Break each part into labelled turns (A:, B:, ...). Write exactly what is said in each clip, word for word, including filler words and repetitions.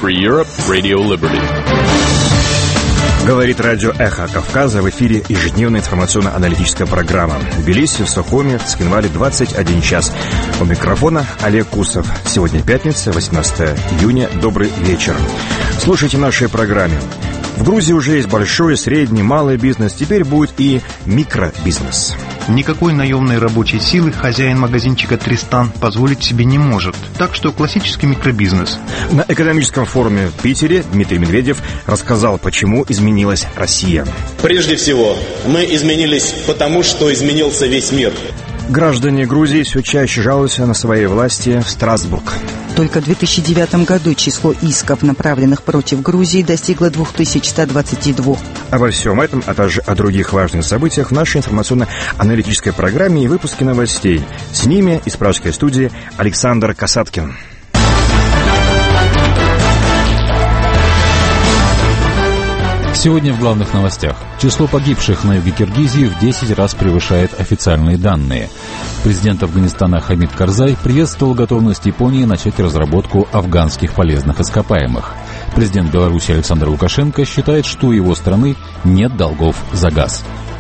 A: Free Europe, Radio Liberty.
B: Говорит радио «Эхо Кавказа», в эфире ежедневная информационно-аналитическая программа. В Тбилиси, в Сухуми, в Цхинвале двадцать один час. У микрофона Олег Кусов. Сегодня пятница, восемнадцатое июня. Добрый вечер. Слушайте наши программы. В Грузии уже есть большой, средний, малый бизнес. Теперь будет и микробизнес.
C: Никакой наемной рабочей силы хозяин магазинчика «Тристан» позволить себе не может. Так что классический микробизнес.
B: На экономическом форуме в Питере Дмитрий Медведев рассказал, почему изменилась Россия.
D: Прежде всего, мы изменились потому, что изменился весь мир.
B: Граждане Грузии все чаще жалуются на свои власти в Страсбург.
E: Только в две тысячи девятом году число исков, направленных против Грузии, достигло две тысячи сто двадцать два.
B: Обо всем этом, а также о других важных событиях в нашей информационно-аналитической программе и выпуске новостей. С ними из пражской студии Александр Касаткин.
F: Сегодня в главных новостях. Число погибших на юге Киргизии в десять раз превышает официальные данные. Президент Афганистана Хамид Карзай приветствовал готовность Японии начать разработку афганских полезных ископаемых. Президент Беларуси Александр Лукашенко считает, что у его страны нет долгов за газ.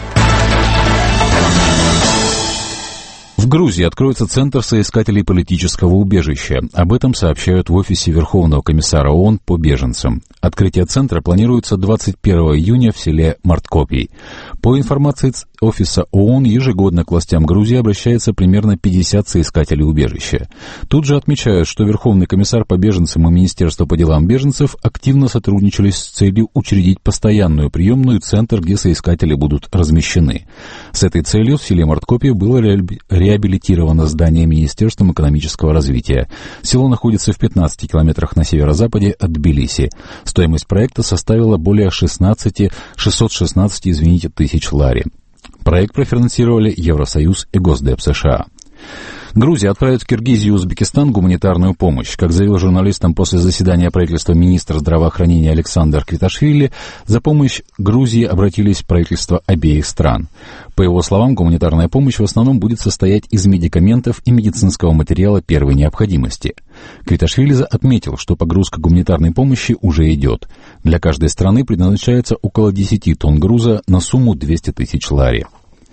F: В Грузии откроется Центр соискателей политического убежища. Об этом сообщают в офисе Верховного комиссара ООН по беженцам. Открытие центра планируется двадцать первого июня в селе Марткопий. По информации офиса ООН, ежегодно к властям Грузии обращается примерно пятьдесят соискателей убежища. Тут же отмечают, что Верховный комиссар по беженцам и Министерство по делам беженцев активно сотрудничали с целью учредить постоянную приемную центр, где соискатели будут размещены. С этой целью в селе Марткопий было реабилитировано здание Министерством экономического развития. Село находится в пятнадцати километрах на северо-западе от Тбилиси. Стоимость проекта составила более шестнадцать, шестьсот шестнадцать извините, тысяч лари. Проект профинансировали Евросоюз и Госдеп США. Грузия отправит в Киргизию и Узбекистан гуманитарную помощь. Как заявил журналистам после заседания правительства министр здравоохранения Александр Квиташвили, за помощь Грузии обратились правительства обеих стран. По его словам, гуманитарная помощь в основном будет состоять из медикаментов и медицинского материала первой необходимости. Квиташвили отметил, что погрузка гуманитарной помощи уже идет. Для каждой страны предназначается около десяти тонн груза на сумму двести тысяч лари.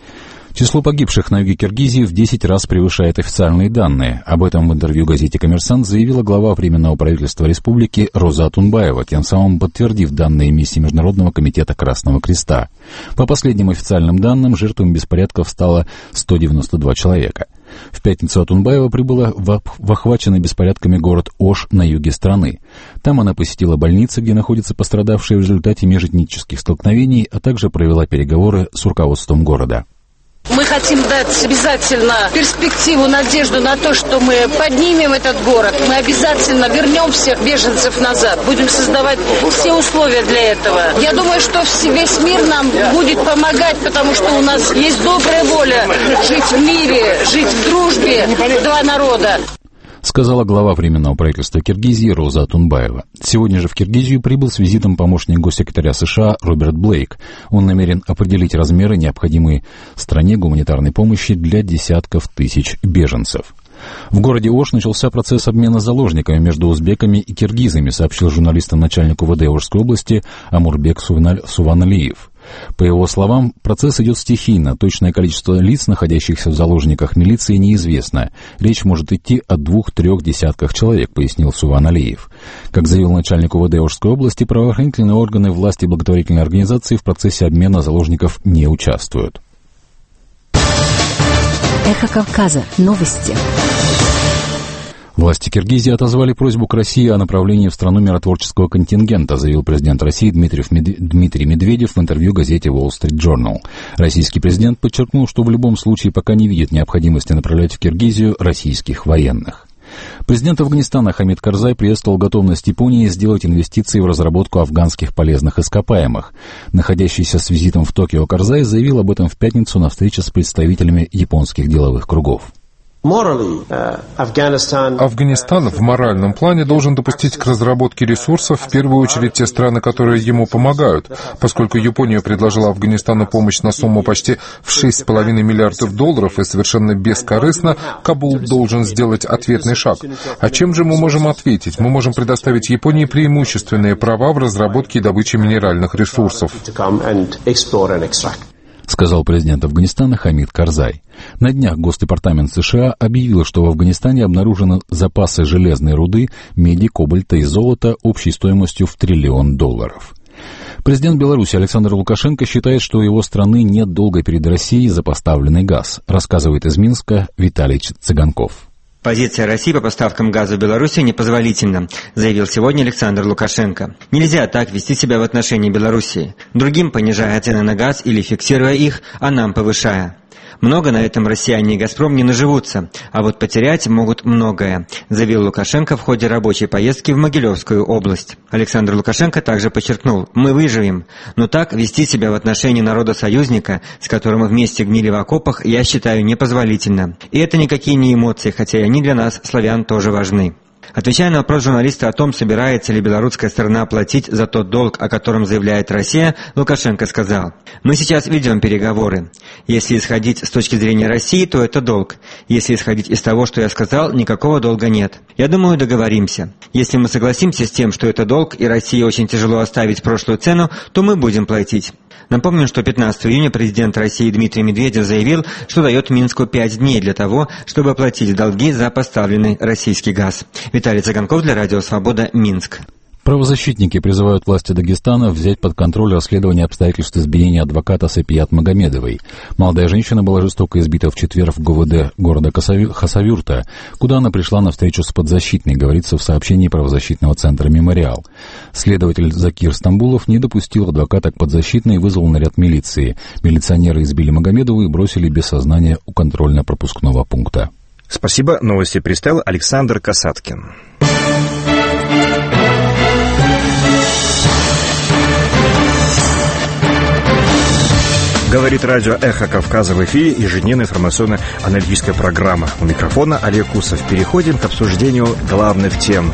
F: Число погибших на юге Киргизии в десять раз превышает официальные данные. Об этом в интервью газете «Коммерсант» заявила глава Временного правительства республики Роза Атунбаева, тем самым подтвердив данные миссии Международного комитета Красного Креста. По последним официальным данным, жертвами беспорядков стало сто девяносто два человека. В пятницу Атунбаева прибыла в, в охваченный беспорядками город Ош на юге страны. Там она посетила больницы, где находятся пострадавшие в результате межэтнических столкновений, а также провела переговоры с руководством города.
G: Мы хотим дать обязательно перспективу, надежду на то, что мы поднимем этот город. Мы обязательно вернем всех беженцев назад. Будем создавать все условия для этого. Я думаю, что весь мир нам будет помогать, потому что у нас есть добрая воля жить в мире, жить в дружбе два народа,
F: сказала глава Временного правительства Киргизии Роза Атунбаева. Сегодня же в Киргизию прибыл с визитом помощник госсекретаря США Роберт Блейк. Он намерен определить размеры необходимой стране гуманитарной помощи для десятков тысяч беженцев. В городе Ош начался процесс обмена заложниками между узбеками и киргизами, сообщил журналистам начальник УВД Ошской области Амурбек Суваналиев. По его словам, процесс идет стихийно, точное количество лиц, находящихся в заложниках милиции, неизвестно. Речь может идти о двух-трех десятках человек, пояснил Суваналиев. Как заявил начальник УВД Ошской области, правоохранительные органы, власти и благотворительные организации в процессе обмена заложников не участвуют.
H: Эхо Кавказа. Новости.
F: Власти Киргизии отозвали просьбу к России о направлении в страну миротворческого контингента, заявил президент России Дмитрий Медведев в интервью газете Wall Street Journal. Российский президент подчеркнул, что в любом случае пока не видит необходимости направлять в Киргизию российских военных. Президент Афганистана Хамид Карзай приветствовал готовность Японии сделать инвестиции в разработку афганских полезных ископаемых. Находящийся с визитом в Токио Карзай заявил об этом в пятницу на встрече с представителями японских деловых кругов.
A: Афганистан в моральном плане должен допустить к разработке ресурсов в первую очередь те страны, которые ему помогают. Поскольку Япония предложила Афганистану помощь на сумму почти в шесть с половиной миллиардов долларов и совершенно бескорыстно, Кабул должен сделать ответный шаг. А чем же мы можем ответить? Мы можем предоставить Японии преимущественные права в разработке и добыче минеральных ресурсов.
F: Сказал президент Афганистана Хамид Карзай. На днях Госдепартамент США объявил, что в Афганистане обнаружены запасы железной руды, меди, кобальта и золота общей стоимостью в триллион долларов. Президент Беларуси Александр Лукашенко считает, что у его страны нет долга перед Россией за поставленный газ, рассказывает из Минска Виталий Цыганков.
I: Позиция России по поставкам газа в Беларусь непозволительна, заявил сегодня Александр Лукашенко. Нельзя так вести себя в отношении Белоруссии, другим понижая цены на газ или фиксируя их, а нам повышая. Много на этом россияне и «Газпром» не наживутся, а вот потерять могут многое, заявил Лукашенко в ходе рабочей поездки в Могилевскую область. Александр Лукашенко также подчеркнул: «Мы выживем, но так вести себя в отношении народа-союзника, с которым мы вместе гнили в окопах, я считаю непозволительно. И это никакие не эмоции, хотя и они для нас, славян, тоже важны». Отвечая на вопрос журналиста о том, собирается ли белорусская сторона платить за тот долг, о котором заявляет Россия, Лукашенко сказал: «Мы сейчас ведем переговоры. Если исходить с точки зрения России, то это долг. Если исходить из того, что я сказал, никакого долга нет. Я думаю, договоримся. Если мы согласимся с тем, что это долг, и России очень тяжело оставить прошлую цену, то мы будем платить». Напомним, что пятнадцатого июня президент России Дмитрий Медведев заявил, что дает Минску пять дней для того, чтобы оплатить долги за поставленный российский газ. Виталий Цыганков для Радио Свобода, Минск.
F: Правозащитники призывают власти Дагестана взять под контроль расследование обстоятельств избиения адвоката Сапият Магомедовой. Молодая женщина была жестоко избита в четверг в ГУВД города Хасавюрта, куда она пришла на встречу с подзащитной, говорится в сообщении правозащитного центра «Мемориал». Следователь Закир Стамбулов не допустил адвоката к подзащитной и вызвал наряд милиции. Милиционеры избили Магомедову и бросили без сознания у контрольно-пропускного пункта.
B: Спасибо. Новости представил Александр Касаткин. Говорит радио «Эхо Кавказа» в эфире ежедневная информационно-аналитическая программа. У микрофона Олег Кусов. Переходим к обсуждению главных тем.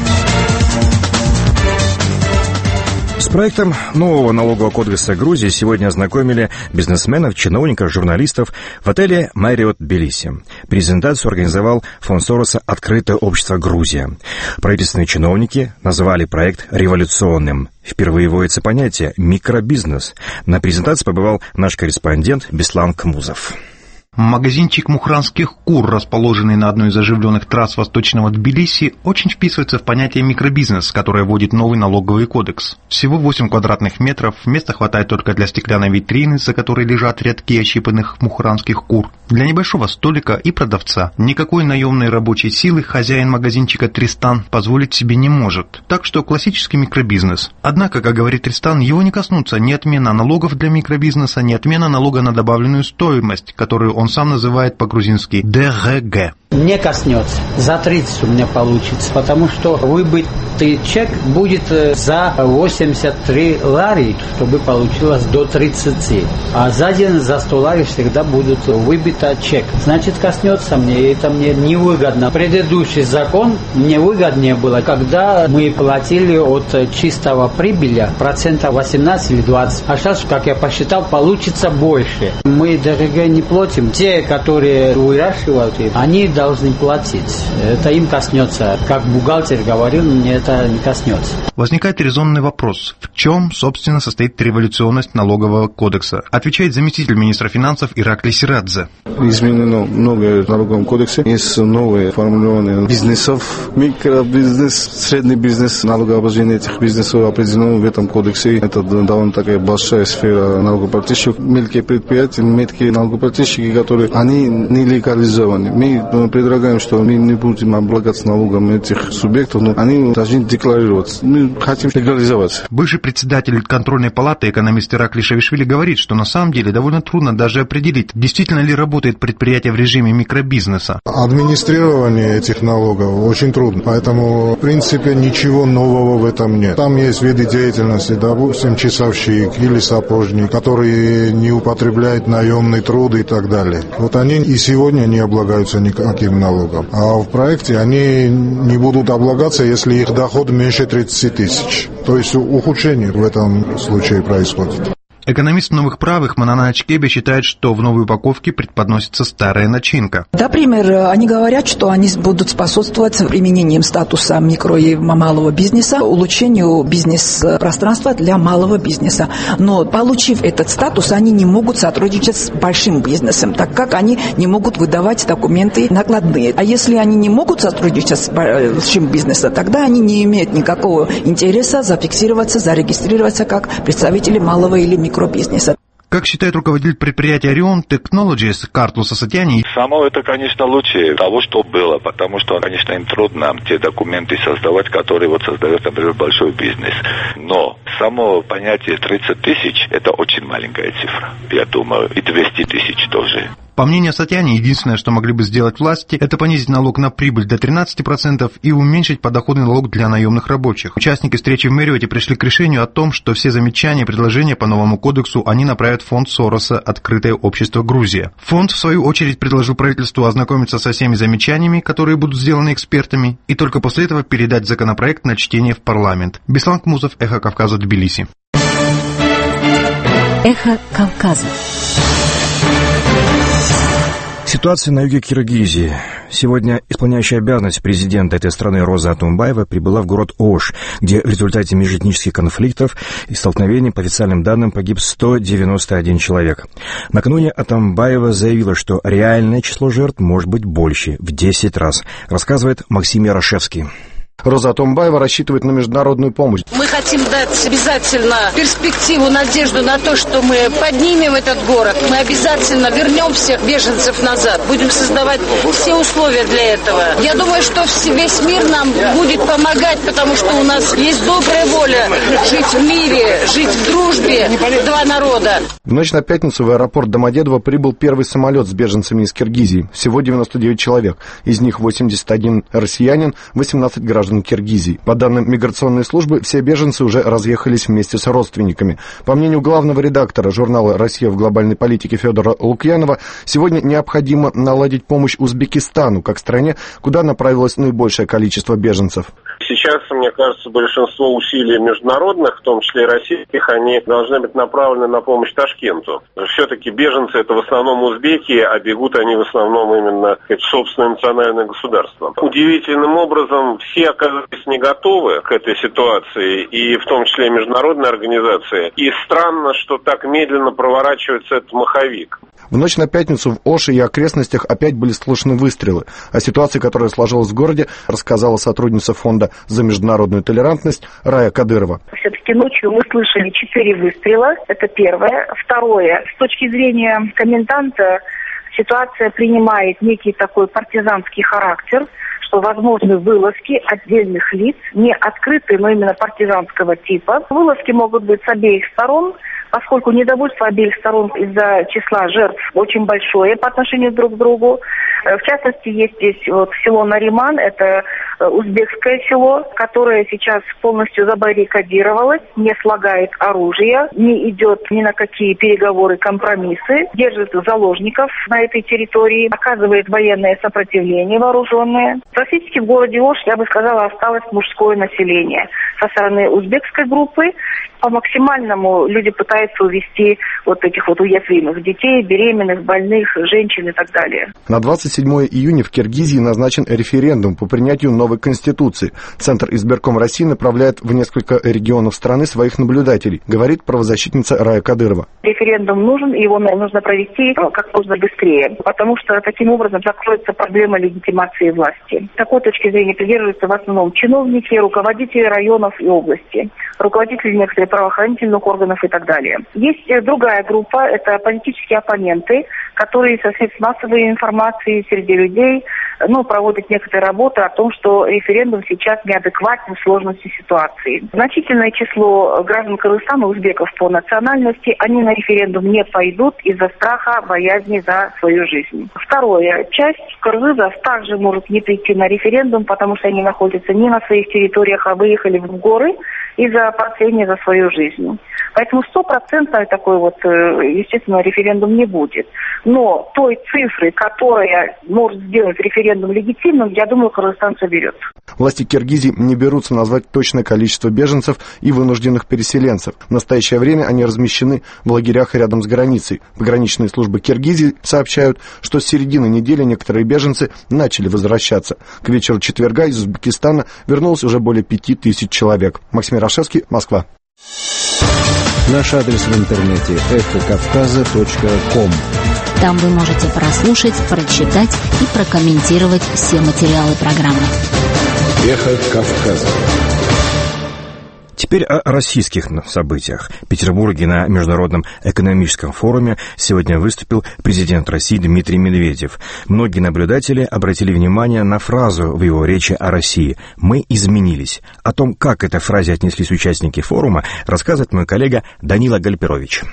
B: С проектом нового налогового кодекса Грузии сегодня ознакомили бизнесменов, чиновников, журналистов в отеле «Марриотт» Тбилиси. Презентацию организовал фонд Сороса «Открытое общество Грузия». Правительственные чиновники назвали проект революционным. Впервые вводится понятие «микробизнес». На презентации побывал наш корреспондент Беслан Кмузов.
C: Магазинчик мухранских кур, расположенный на одной из оживленных трасс восточного Тбилиси, очень вписывается в понятие микробизнес, которое вводит новый налоговый кодекс. Всего восемь квадратных метров, места хватает только для стеклянной витрины, за которой лежат рядки ощипанных мухранских кур, для небольшого столика и продавца. Никакой наемной рабочей силы хозяин магазинчика Тристан позволить себе не может, так что классический микробизнес. Однако, как говорит Тристан, его не коснутся ни отмена налогов для микробизнеса, ни отмена налога на добавленную стоимость, которую он сам называет по-грузински дэ гэ гэ.
J: Не коснется. За тридцать у меня получится, потому что выбытый чек будет за восемьдесят три лари, чтобы получилось до тридцати. А за день за сто лари всегда будут выбита чек. Значит, коснется мне, и это мне невыгодно. Предыдущий закон мне выгоднее было, когда мы платили от чистого прибыли процентов восемнадцать или двадцать. А сейчас, как я посчитал, получится больше. Мы дэ гэ гэ не платим. Те, которые выращивают, они должны платить. Это им коснется. Как бухгалтер говорил, мне это не коснется.
C: Возникает резонный вопрос. В чем, собственно, состоит революционность налогового кодекса? Отвечает заместитель министра финансов Ираклий Сирадзе.
K: Изменено много в налоговом кодексе. Есть новые формулирования бизнесов. Микробизнес, средний бизнес, налогообложение этих бизнесов определено в этом кодексе. Это довольно такая большая сфера налогоплательщиков. Мелкие предприятия, мелкие налогоплательщики, которые они не легализованы. Мы предлагаем, что мы не будем облагаться налогом этих субъектов, но они должны декларироваться. Мы хотим легализоваться.
C: Бывший председатель контрольной палаты, экономист Ираклий Шавишвили, говорит, что на самом деле довольно трудно даже определить, действительно ли работает предприятие в режиме микробизнеса.
L: Администрирование этих налогов очень трудно, поэтому в принципе ничего нового в этом нет. Там есть виды деятельности, допустим, часовщик или сапожник, которые не употребляют наемный труд и так далее. Вот они и сегодня не облагаются никаким таким налогом. А в проекте они не будут облагаться, если их доход меньше тридцати тысяч. То есть ухудшение в этом случае происходит.
C: Экономист новых правых Манана Ачкебе считает, что в новой упаковке предподносится старая начинка.
M: Например, они говорят, что они будут способствовать применением статуса микро и малого бизнеса, улучшению бизнес-пространства для малого бизнеса. Но, получив этот статус, они не могут сотрудничать с большим бизнесом, так как они не могут выдавать документы накладные. А если они не могут сотрудничать с большим бизнесом, тогда они не имеют никакого интереса зафиксироваться, зарегистрироваться как представители малого или микробизнеса. Микробизнеса.
C: Как считает руководитель предприятия Orion Technologies Карлос Асатьяни,
N: само это, конечно, лучше того, что было, потому что, конечно, им трудно те документы создавать, которые вот создает, например, большой бизнес. Но само понятие тридцать тысяч – это очень маленькая цифра, я думаю, и двести тысяч тоже.
C: По мнению Сатьяни, единственное, что могли бы сделать власти, это понизить налог на прибыль до тринадцати процентов и уменьшить подоходный налог для наемных рабочих. Участники встречи в Мэриоте пришли к решению о том, что все замечания и предложения по новому кодексу они направят в фонд Сороса «Открытое общество Грузия». Фонд, в свою очередь, предложил правительству ознакомиться со всеми замечаниями, которые будут сделаны экспертами, и только после этого передать законопроект на чтение в парламент. Беслан Кмузов, Эхо Кавказа, Тбилиси.
H: Эхо Кавказа.
B: Ситуация на юге Киргизии. Сегодня исполняющая обязанность президента этой страны Роза Атамбаева прибыла в город Ош, где в результате межэтнических конфликтов и столкновений, по официальным данным, погиб сто девяносто один человек. Накануне Атамбаева заявила, что реальное число жертв может быть больше, в десять раз, рассказывает Максим Ярошевский.
O: Роза Атамбаева рассчитывает на международную помощь.
G: Мы хотим дать обязательно перспективу, надежду на то, что мы поднимем этот город. Мы обязательно вернем всех беженцев назад. Будем создавать все условия для этого. Я думаю, что весь мир нам будет помогать, потому что у нас есть добрая воля жить в мире, жить в дружбе два народа.
O: В ночь на пятницу в аэропорт Домодедово прибыл первый самолет с беженцами из Киргизии. Всего девяносто девять человек. Из них восемьдесят один россиянин, восемнадцать граждан Киргизии. По данным миграционной службы, все беженцы уже разъехались вместе с родственниками. По мнению главного редактора журнала «Россия в глобальной политике» Федора Лукьянова, сегодня необходимо наладить помощь Узбекистану, как стране, куда направилось наибольшее количество беженцев.
P: Сейчас, мне кажется, большинство усилий международных, в том числе и российских, они должны быть направлены на помощь Ташкенту. Все-таки беженцы это в основном узбеки, а бегут они в основном именно в собственное национальное государство. Удивительным образом все оказались не готовы к этой ситуации, и в том числе и международные организации. И странно, что так медленно проворачивается этот маховик.
O: В ночь на пятницу в Оше и окрестностях опять были слышны выстрелы. О ситуации, которая сложилась в городе, рассказала сотрудница фонда за международную толерантность Рая Кадырова.
Q: Все-таки ночью мы слышали четыре выстрела, это первое. Второе, с точки зрения коменданта, ситуация принимает некий такой партизанский характер, что возможны вылазки отдельных лиц, не открытые, но именно партизанского типа. Вылазки могут быть с обеих сторон, поскольку недовольство обеих сторон из-за числа жертв очень большое по отношению друг к другу. В частности, есть здесь вот село Нариман, это узбекское село, которое сейчас полностью забаррикадировалось, не слагает оружие, не идет ни на какие переговоры, компромиссы, держит заложников на этой территории, оказывает военное сопротивление вооруженное. Практически в городе Ош, я бы сказала, осталось мужское население со стороны узбекской группы. По максимальному люди пытаются увести вот этих вот уязвимых детей, беременных, больных, женщин и так далее.
O: На двадцать седьмое июня в Киргизии назначен референдум по принятию новой конституции. Центр избирком России направляет в несколько регионов страны своих наблюдателей, говорит правозащитница Рая Кадырова.
Q: Референдум нужен, его нужно провести как можно быстрее, потому что таким образом закроется проблема легитимации власти. Такой точки зрения придерживаются в основном чиновники, руководители районов и области, руководители некоторых правоохранительных органов и так далее. Есть другая группа, это политические оппоненты, которые со средств массовой информации среди людей ну, проводят некоторые работы о том, что референдум сейчас неадекватен в сложности ситуации. Значительное число граждан Кыргызстана, узбеков по национальности, они на референдум не пойдут из-за страха, боязни за свою жизнь. Второе. Часть кыргызов также может не прийти на референдум, потому что они находятся не на своих территориях, а выехали в горы и за последние, за свою жизнь. Поэтому стопроцентно такой вот, естественно, референдум не будет. Но той цифры, которая может сделать референдум легитимным, я думаю, Кыргызстан соберет.
O: Власти Киргизии не берутся назвать точное количество беженцев и вынужденных переселенцев. В настоящее время они размещены в лагерях рядом с границей. Пограничные службы Киргизии сообщают, что с середины недели некоторые беженцы начали возвращаться. К вечеру четверга из Узбекистана вернулось уже более пяти тысяч человек. Максим Ярошевский, Москва.
R: Наш адрес в интернете эхо кавказа точка ком.
H: Там вы можете прослушать, прочитать и прокомментировать все материалы программы.
R: Эхо Кавказа.
B: Теперь о российских событиях. В Петербурге на Международном экономическом форуме сегодня выступил президент России Дмитрий Медведев. Многие наблюдатели обратили внимание на фразу в его речи о России «Мы изменились». О том, как к этой фразе отнеслись участники форума, рассказывает мой коллега Данила Гальперович.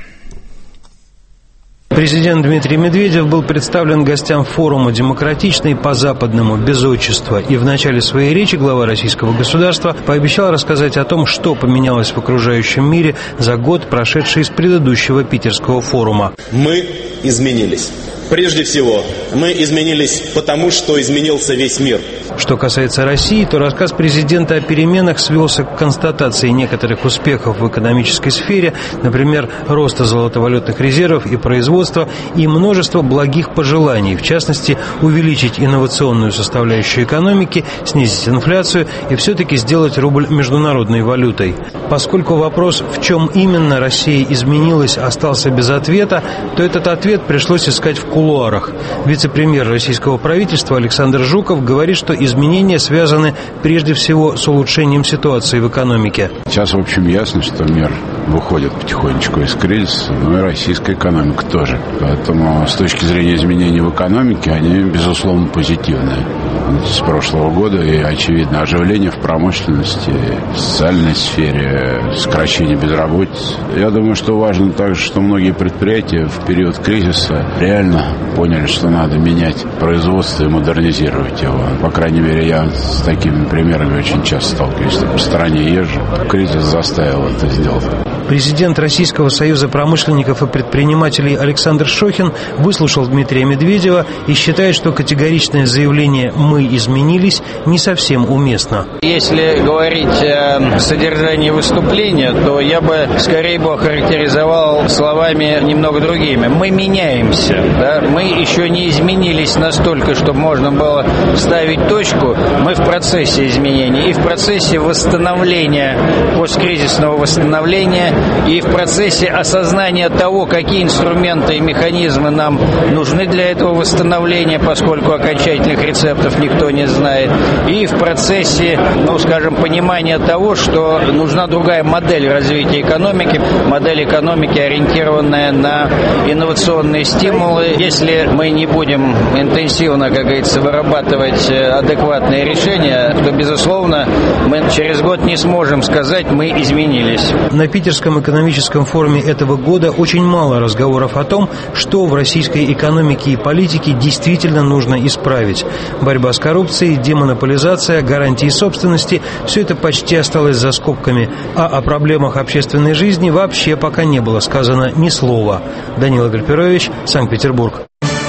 S: Президент Дмитрий Медведев был представлен гостям форума «Демократичный по-западному, без отчества». И в начале своей речи глава российского государства пообещал рассказать о том, что поменялось в окружающем мире за год, прошедший с предыдущего питерского форума.
D: Мы изменились. Прежде всего, мы изменились потому, что изменился весь мир.
S: Что касается России, то рассказ президента о переменах свелся к констатации некоторых успехов в экономической сфере, например, роста золотовалютных резервов и производства, и множество благих пожеланий, в частности, увеличить инновационную составляющую экономики, снизить инфляцию и все-таки сделать рубль международной валютой. Поскольку вопрос, в чем именно Россия изменилась, остался без ответа, то этот ответ пришлось искать в кулуарах. Вице-премьер российского правительства Александр Жуков говорит, что изменения связаны прежде всего с улучшением ситуации в экономике.
T: Сейчас, в общем, ясно, что мир выходит потихонечку из кризиса, но и российская экономика тоже. Поэтому с точки зрения изменений в экономике они, безусловно, позитивные. С прошлого года и, очевидно, оживление в промышленности, в социальной сфере, сокращение безработицы. Я думаю, что важно также, что многие предприятия в период кризиса реально поняли, что надо менять производство и модернизировать его. По крайней мере, я с такими примерами очень часто сталкиваюсь. По стране езжу. Кризис заставил это сделать.
S: Президент Российского союза промышленников и предпринимателей Александр Шохин выслушал Дмитрия Медведева и считает, что категоричное заявление «мы изменились» не совсем уместно.
U: Если говорить о содержании выступления, то я бы скорее бы охарактеризовал словами немного другими. Мы меняемся. Да? Мы еще не изменились настолько, чтобы можно было ставить точку. Мы в процессе изменений и в процессе восстановления, посткризисного восстановления, и в процессе осознания того, какие инструменты и механизмы нам нужны для этого восстановления, поскольку окончательных рецептов никто не знает, и в процессе, ну, скажем, понимания того, что нужна другая модель развития экономики, модель экономики, ориентированная на инновационные стимулы. Если мы не будем интенсивно, как говорится, вырабатывать адекватные решения, то, безусловно, мы через год не сможем сказать, мы изменились.
S: На Питерском экономическом форуме этого года очень мало разговоров о том, что в российской экономике и политике действительно нужно исправить. Борьба с коррупцией, демонополизация, гарантии собственности – все это почти осталось за скобками. А о проблемах общественной жизни вообще пока не было сказано ни слова. Данила Гальперович, Санкт-Петербург.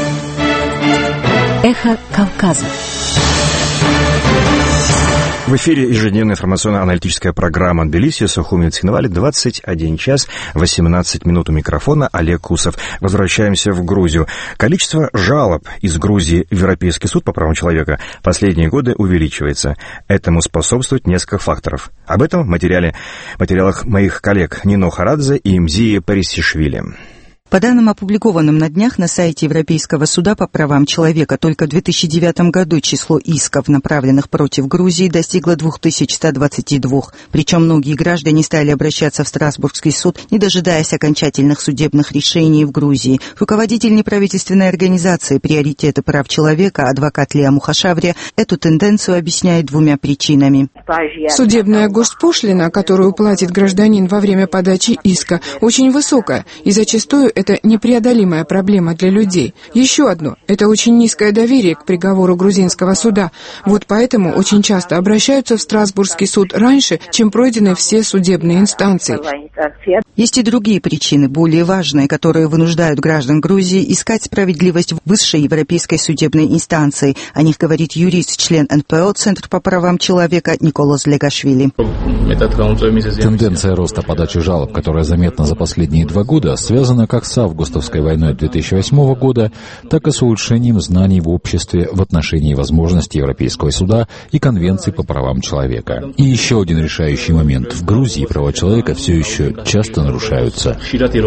H: Эхо Кавказа.
B: В эфире ежедневная информационно-аналитическая программа «Тбилиси», Сухуми, Цхинвали, двадцать один час восемнадцать минут. У микрофона Олег Кусов. Возвращаемся в Грузию. Количество жалоб из Грузии в Европейский суд по правам человека последние годы увеличивается. Этому способствует несколько факторов. Об этом в материале, материалах моих коллег Нино Харадзе и Мзии Парисишвили.
E: По данным, опубликованным на днях на сайте Европейского суда по правам человека, только в две тысячи девятом году число исков, направленных против Грузии, достигло две тысячи сто двадцать два. Причем многие граждане стали обращаться в Страсбургский суд, не дожидаясь окончательных судебных решений в Грузии. Руководитель неправительственной организации «Приоритеты прав человека» адвокат Леа Мухашаври эту тенденцию объясняет двумя причинами.
V: Судебная госпошлина, которую платит гражданин во время подачи иска, очень высокая, и зачастую
A: это непреодолимая проблема для людей. Еще одно – это очень низкое доверие к приговору грузинского суда. Вот поэтому очень часто обращаются в Страсбургский суд раньше, чем пройдены все судебные инстанции.
E: Есть и другие причины, более важные, которые вынуждают граждан Грузии искать справедливость в высшей европейской судебной инстанции. О них говорит юрист, член эн пэ о Центр по правам человека Николас Легашвили.
F: Тенденция роста подачи жалоб, которая заметна за последние два года, связана как с августовской войной две тысячи восьмого года, так и с улучшением знаний в обществе в отношении возможностей Европейского суда и Конвенции по правам человека. И еще один решающий момент. В Грузии права человека все еще часто нарушаются.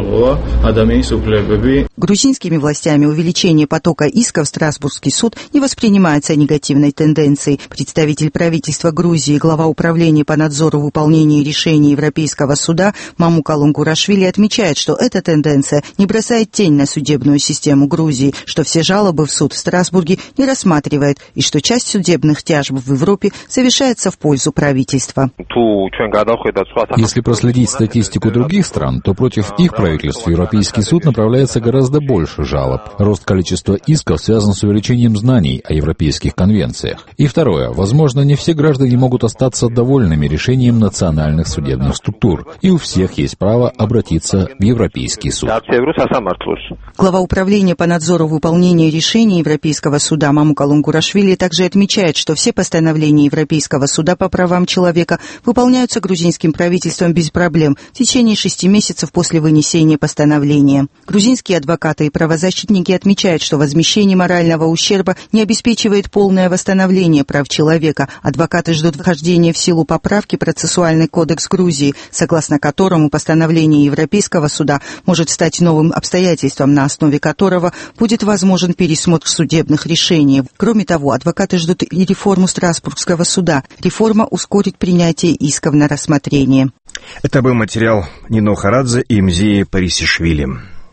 E: Грузинскими властями увеличение потока исков в Страсбургский суд не воспринимается негативной тенденцией. Представитель правительства Грузии, глава управления по надзору выполнения решений Европейского суда Мамука Лунгурашвили отмечает, что эта тенденция не бросает тень на судебную систему Грузии, что все жалобы в суд в Страсбурге не рассматривает и что часть судебных тяжб в Европе совершается в пользу правительства.
F: Если проследить статистику других стран, то против их правительств Европейский суд направляется гораздо больше жалоб. Рост количества исков связан с увеличением знаний о европейских конвенциях. И второе. Возможно, не все граждане могут остаться довольными решением национальных судебных структур, и у всех есть право обратиться в Европейский суд.
E: Глава управления по надзору выполнения решений Европейского суда Мамука Лунгурашвили также отмечает, что все постановления Европейского суда по правам человека выполняются грузинским правительством без проблем в течение шести месяцев после вынесения постановления. Грузинские адвокаты и правозащитники отмечают, что возмещение морального ущерба не обеспечивает полное восстановление прав человека. Адвокаты ждут вхождения в силу поправки в процессуальный кодекс Грузии, согласно которому постановление Европейского суда может стать новым обстоятельством, на основе которого будет возможен пересмотр судебных решений. Кроме того, адвокаты ждут и реформу Страсбургского суда. Реформа ускорит принятие исков на рассмотрение.
B: Это был материал Нино Харадзе и Мзии Парисишвили.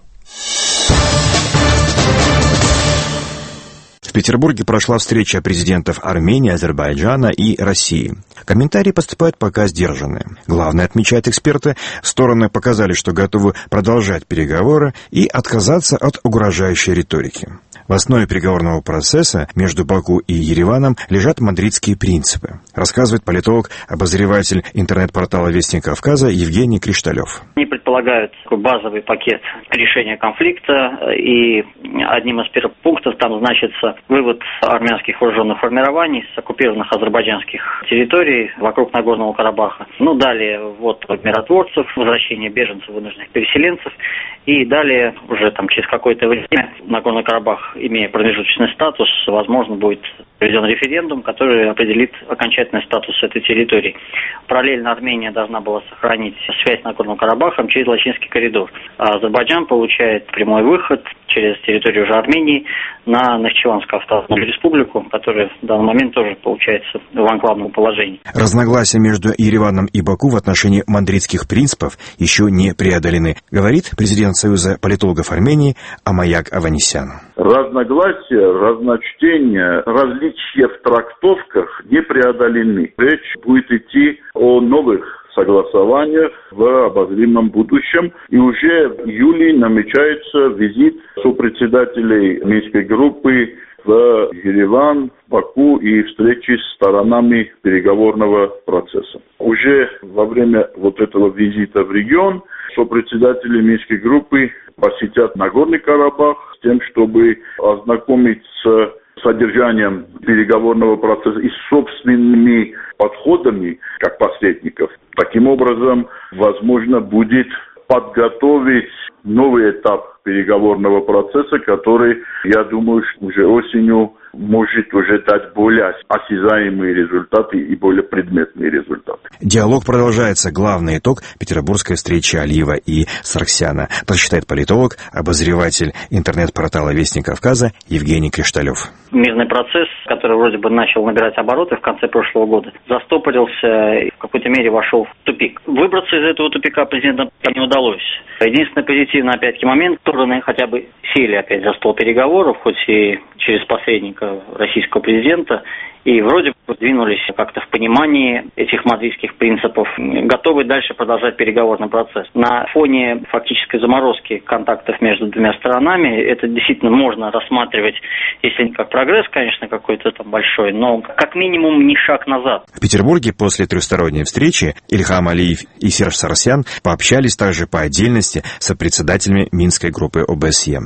B: В Петербурге прошла встреча президентов Армении, Азербайджана и России. Комментарии поступают пока сдержанные. Главное, отмечают эксперты, стороны показали, что готовы продолжать переговоры и отказаться от угрожающей риторики. В основе переговорного процесса между Баку и Ереваном лежат мадридские принципы, рассказывает политолог, обозреватель интернет-портала «Вестник Кавказа» Евгений Кришталев.
V: Они предполагают такой базовый пакет решения конфликта, и одним из первых пунктов там значится вывод армянских вооруженных формирований с оккупированных азербайджанских территорий вокруг Нагорного Карабаха. Ну, далее ввод миротворцев, возвращение беженцев, вынужденных переселенцев, и далее уже там через какое-то время Нагорный Карабах, имея промежуточный статус, возможно, будет проведен референдум, который определит окончательный статус этой территории. Параллельно Армения должна была сохранить связь с Нагорным Карабахом через Лачинский коридор. А Азербайджан получает прямой выход через территорию уже Армении на Нахчеванскую автономную республику, которая в данный момент тоже получается в анклавном положении.
B: Разногласия между Ереваном и Баку в отношении мадридских принципов еще не преодолены, говорит президент Союза политологов Армении Амаяк Аванесян.
W: Разногласия, разночтения, различия в трактовках не преодолены. Речь будет идти о новых согласованиях в обозримом будущем. И уже в июле намечается визит сопредседателей Минской группы в Ереван, в Баку и встречи с сторонами переговорного процесса. Уже во время вот этого визита в регион сопредседатели Минской группы посетят Нагорный Карабах с тем, чтобы ознакомиться с содержанием переговорного процесса и собственными подходами как посредников. Таким образом, возможно, будет подготовить новый этап переговорного процесса, который, я думаю, уже осенью может уже дать более осязаемые результаты и более предметные результаты.
B: Диалог продолжается. Главный итог петербургской встречи Алиева и Сарксяна, прочитает политолог, обозреватель интернет-портала «Вестник Кавказа» Евгений Кришталев.
V: Мирный процесс, который вроде бы начал набирать обороты в конце прошлого года, застопорился и в какой-то мере вошел в тупик. Выбраться из этого тупика президенту не удалось. Единственный позитивный, опять-таки, момент, стороны хотя бы сели опять за стол переговоров, хоть и через посредника. советника российского президента, и вроде бы двинулись как-то в понимании этих мадридских принципов, готовы дальше продолжать переговорный процесс. На фоне фактической заморозки контактов между двумя сторонами это действительно можно рассматривать, если не как прогресс, конечно, какой-то там большой, но как минимум не шаг назад.
B: В Петербурге после трехсторонней встречи Ильхам Алиев и Серж Саргсян пообщались также по отдельности с председателями Минской группы О Бэ Эс Е.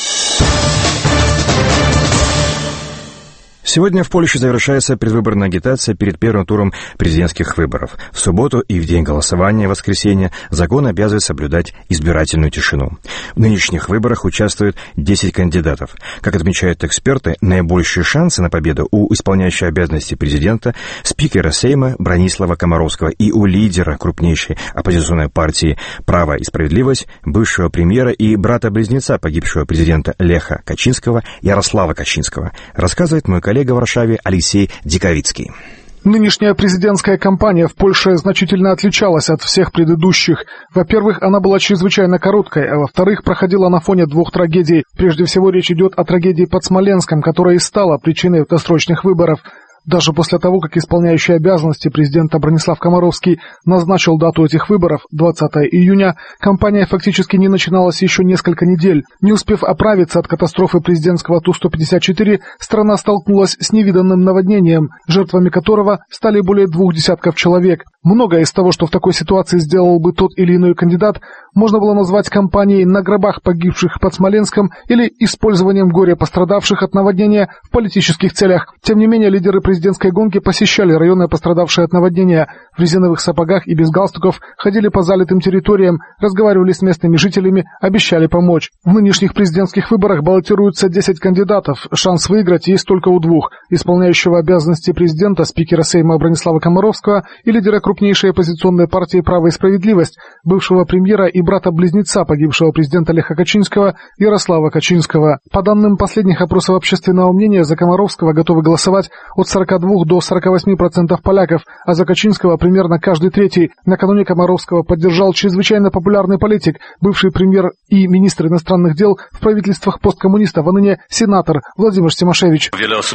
B: Сегодня в Польше завершается предвыборная агитация перед первым туром президентских выборов. В субботу и в день голосования, в воскресенье, закон обязывает соблюдать избирательную тишину. В нынешних выборах участвуют десять кандидатов. Как отмечают эксперты, наибольшие шансы на победу у исполняющего обязанности президента, спикера Сейма Бронислава Комаровского и у лидера крупнейшей оппозиционной партии «Право и справедливость», бывшего премьера и брата-близнеца погибшего президента Леха Качинского Ярослава Качинского, рассказывает мой коллега в Варшаве Алексей Диковицкий.
I: Нынешняя президентская кампания в Польше значительно отличалась от всех предыдущих. Во-первых, она была чрезвычайно короткой, а во-вторых, проходила на фоне двух трагедий. Прежде всего, речь идет о трагедии под Смоленском, которая и стала причиной досрочных выборов. Даже после того, как исполняющий обязанности президента Бронислав Комаровский назначил дату этих выборов, двадцатого июня, кампания фактически не начиналась еще несколько недель. Не успев оправиться от катастрофы президентского Ту сто пятьдесят четыре, страна столкнулась с невиданным наводнением, жертвами которого стали более двух десятков человек. Многое из того, что в такой ситуации сделал бы тот или иной кандидат, можно было назвать кампанией на гробах погибших под Смоленском или использованием горя пострадавших от наводнения в политических целях. Тем не менее, лидеры президентской гонки посещали районы, пострадавшие от наводнения. В резиновых сапогах и без галстуков ходили по залитым территориям, разговаривали с местными жителями, обещали помочь. В нынешних президентских выборах баллотируются десять кандидатов. Шанс выиграть есть только у двух: исполняющего обязанности президента, спикера Сейма Бронислава Комаровского, и лидера крупнейшей оппозиционной партии «Право и справедливость», бывшего премьера и брата-близнеца погибшего президента Леха Качинского Ярослава Качинского. По данным последних опросов общественного мнения, за Комаровского готовы голосовать от сорока двух до сорока восьми процентов поляков, а за Качинского примерно каждый третий. Накануне Комаровского поддержал чрезвычайно популярный политик, бывший премьер и министр иностранных дел в правительствах посткоммунистов, а ныне сенатор Владимир Тимошевич.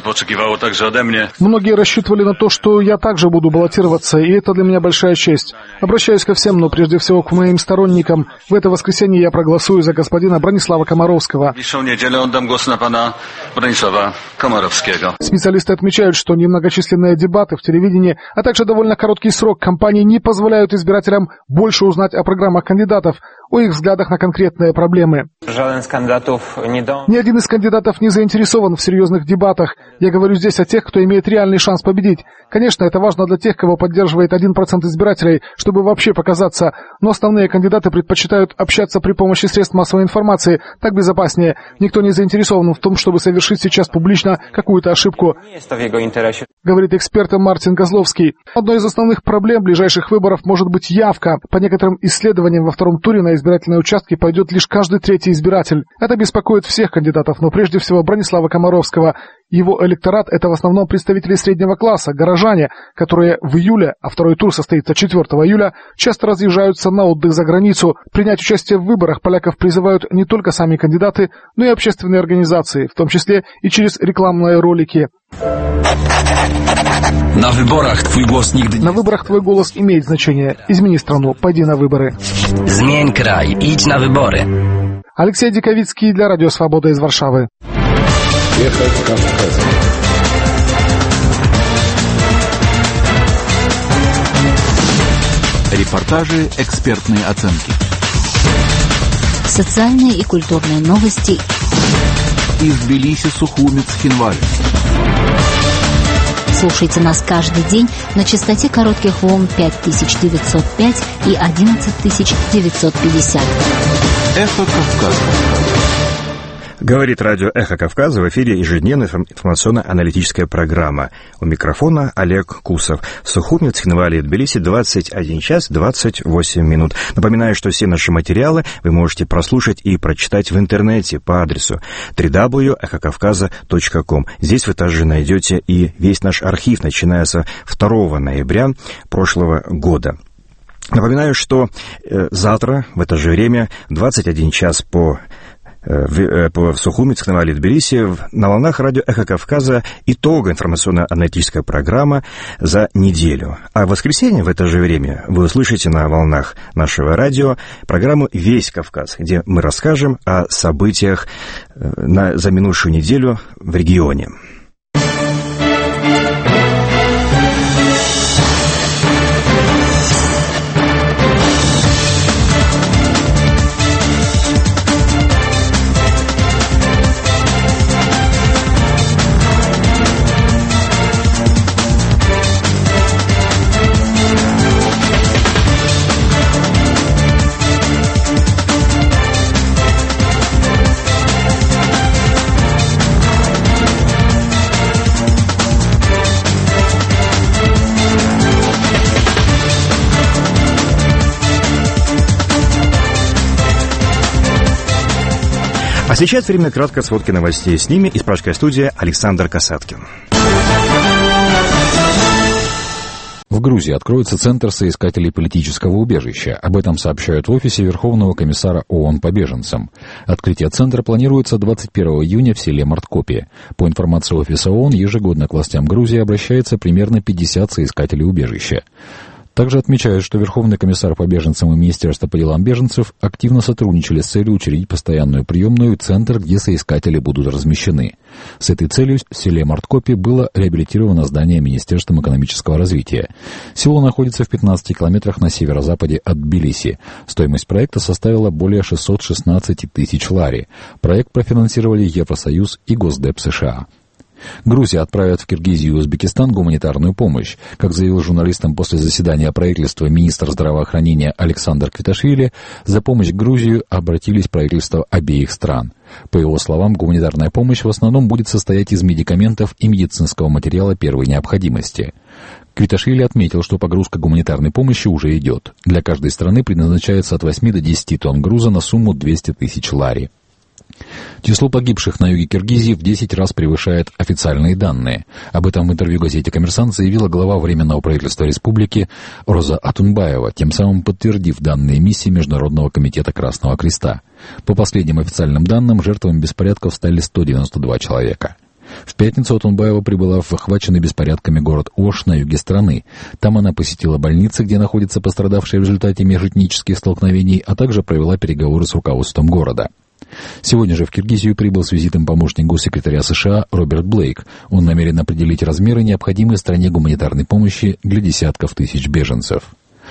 I: Многие рассчитывали на то, что я также буду баллотироваться, и это для меня большая честь. Обращаюсь ко всем, но прежде всего к моим сторонникам. В это воскресенье я проголосую за господина Бронислава Комаровского. Специалисты отмечают, что немногочисленные дебаты в телевидении, а также довольно короткий срок кампании не позволяют избирателям больше узнать о программах кандидатов, о их взглядах на конкретные проблемы. Ни один из кандидатов не заинтересован в серьезных дебатах. Я говорю здесь о тех, кто имеет реальный шанс победить. Конечно, это важно для тех, кого поддерживает один процент избирателей, чтобы вообще показаться, но основные кандидаты предпочитают общаться при помощи средств массовой информации, так безопаснее. Никто не заинтересован в том, чтобы совершить сейчас публично какую-то ошибку, говорит эксперт Мартин Козловский. Одной из основных проблем ближайших выборов может быть явка. По некоторым исследованиям, во втором туре на избирательные участки пойдет лишь каждый третий избиратель. Это беспокоит всех кандидатов, но прежде всего Бронислава Комаровского. Его электорат – это в основном представители среднего класса, горожане, которые в июле, а второй тур состоится четвёртого июля, часто разъезжаются на отдых за границу. Принять участие в выборах поляков призывают не только сами кандидаты, но и общественные организации, в том числе и через рекламные ролики.
J: На выборах твой голос нигде...
I: На выборах твой голос имеет значение. Измени страну, пойди на выборы.
J: Змень край, идь на выборы.
I: Алексей Диковицкий для Радио Свобода из Варшавы.
R: Эхо Кавказа.
K: Репортажи, экспертные оценки.
H: Социальные и культурные новости.
K: Из Тбилиси, Сухуми, Цхинвали.
H: Слушайте нас каждый день на частоте коротких волн пять тысяч девятьсот пять и одиннадцать тысяч девятьсот пятьдесят.
K: Эхо Кавказа.
B: Говорит радио «Эхо Кавказа», в эфире ежедневная информационно-аналитическая программа. У микрофона Олег Кусов. В Сухуми, Цхинвали и Тбилиси двадцать один час двадцать восемь минут. Напоминаю, что все наши материалы вы можете прослушать и прочитать в интернете по адресу дабл ю дабл ю дабл ю точка эхо кавказа точка ком. Здесь вы также найдете и весь наш архив, начиная с второго ноября прошлого года. Напоминаю, что э, завтра в это же время, двадцать один час по в, в Сухуми, Цхинвале, Тбилиси. На волнах радио «Эхо Кавказа» итоговая информационно-аналитическая программа за неделю. А в воскресенье в это же время вы услышите на волнах нашего радио программу «Весь Кавказ», где мы расскажем о событиях на, за минувшую неделю в регионе. А сейчас время краткой сводки новостей. С ними из Пражской студии Александр Касаткин.
F: В Грузии откроется Центр соискателей политического убежища. Об этом сообщают в офисе Верховного комиссара ООН по беженцам. Открытие центра планируется двадцать первого июня в селе Марткопи. По информации офиса ООН, ежегодно к властям Грузии обращается примерно пятьдесят соискателей убежища. Также отмечают, что Верховный комиссар по беженцам и Министерство по делам беженцев активно сотрудничали с целью учредить постоянную приемную и центр, где соискатели будут размещены. С этой целью в селе Марткопи было реабилитировано здание Министерством экономического развития. Село находится в пятнадцати километрах на северо-западе от Тбилиси. Стоимость проекта составила более шестьсот шестнадцать тысяч лари. Проект профинансировали Евросоюз и Госдеп США. Грузия отправит в Киргизию и Узбекистан гуманитарную помощь. Как заявил журналистам после заседания правительства министр здравоохранения Александр Квиташвили, за помощь в Грузию обратились правительства обеих стран. По его словам, гуманитарная помощь в основном будет состоять из медикаментов и медицинского материала первой необходимости. Квиташвили отметил, что погрузка гуманитарной помощи уже идет. Для каждой страны предназначается от восьми до десяти тонн груза на сумму двести тысяч лари. Число погибших на юге Киргизии в десять раз превышает официальные данные. Об этом в интервью газете «Коммерсант» заявила глава Временного правительства республики Роза Атунбаева, тем самым подтвердив данные миссии Международного комитета Красного Креста. По последним официальным данным, жертвами беспорядков стали сто девяносто два человека. В пятницу Атунбаева прибыла в охваченный беспорядками город Ош на юге страны. Там она посетила больницы, где находятся пострадавшие в результате межэтнических столкновений, а также провела переговоры с руководством города. Сегодня же в Киргизию прибыл с визитом помощник госсекретаря США Роберт Блейк. Он намерен определить размеры необходимой стране гуманитарной помощи для десятков тысяч беженцев.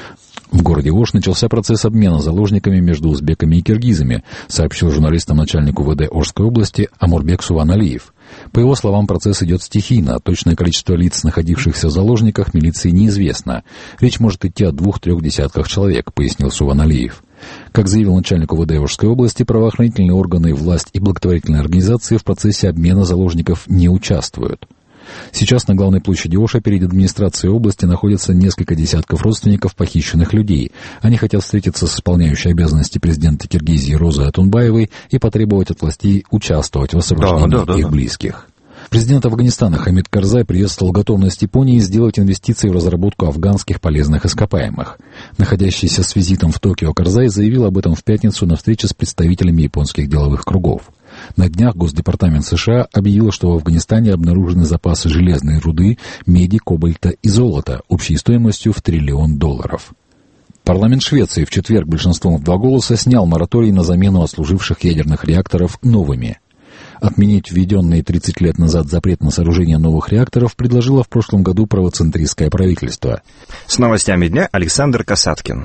F: В городе Ош начался процесс обмена заложниками между узбеками и киргизами, сообщил журналистам начальник УВД Ошской области Амурбек Суваналиев. По его словам, процесс идет стихийно. Точное количество лиц, находившихся в заложниках, милиции неизвестно. Речь может идти о двух-трех десятках человек, пояснил Суваналиев. Как заявил начальник УВД Ошской области, правоохранительные органы, власть и благотворительные организации в процессе обмена заложников не участвуют. Сейчас на главной площади Оша перед администрацией области находятся несколько десятков родственников похищенных людей. Они хотят встретиться с исполняющей обязанности президента Киргизии Розой Атунбаевой и потребовать от властей участвовать в освобождении да, да, да, их да. близких. Президент Афганистана Хамид Карзай приветствовал готовность Японии сделать инвестиции в разработку афганских полезных ископаемых. Находящийся с визитом в Токио Карзай заявил об этом в пятницу на встрече с представителями японских деловых кругов. На днях Госдепартамент США объявил, что в Афганистане обнаружены запасы железной руды, меди, кобальта и золота общей стоимостью в триллион долларов. Парламент Швеции в четверг большинством в два голоса снял мораторий на замену отслуживших ядерных реакторов новыми. Отменить введенный тридцать лет назад запрет на сооружение новых реакторов предложило в прошлом году правоцентристское правительство.
B: С новостями дня Александр Касаткин.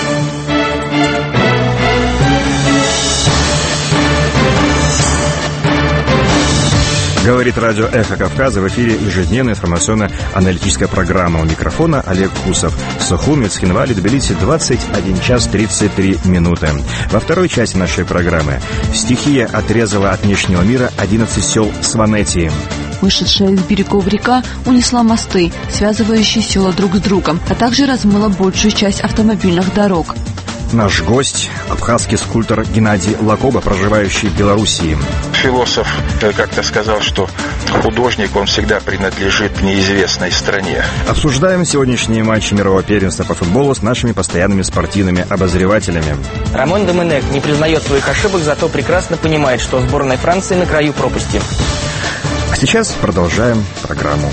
B: Говорит радио «Эхо Кавказа», в эфире ежедневная информационно-аналитическая программа. У микрофона Олег Кусов. Сухуми, Цхинвали, Тбилиси, двадцать один час тридцать три минуты. Во второй части нашей программы стихия отрезала от внешнего мира одиннадцать сел Сванетии.
L: Вышедшая из берегов река унесла мосты, связывающие села друг с другом, а также размыла большую часть автомобильных дорог.
B: Наш гость – абхазский скульптор Геннадий Лакоба, проживающий в Белоруссии.
C: Философ как-то сказал, что художник, он всегда принадлежит неизвестной стране.
B: Обсуждаем сегодняшние матчи мирового первенства по футболу с нашими постоянными спортивными обозревателями.
M: Рамон Доменек не признает своих ошибок, зато прекрасно понимает, что сборная Франции на краю пропасти.
B: А сейчас продолжаем программу.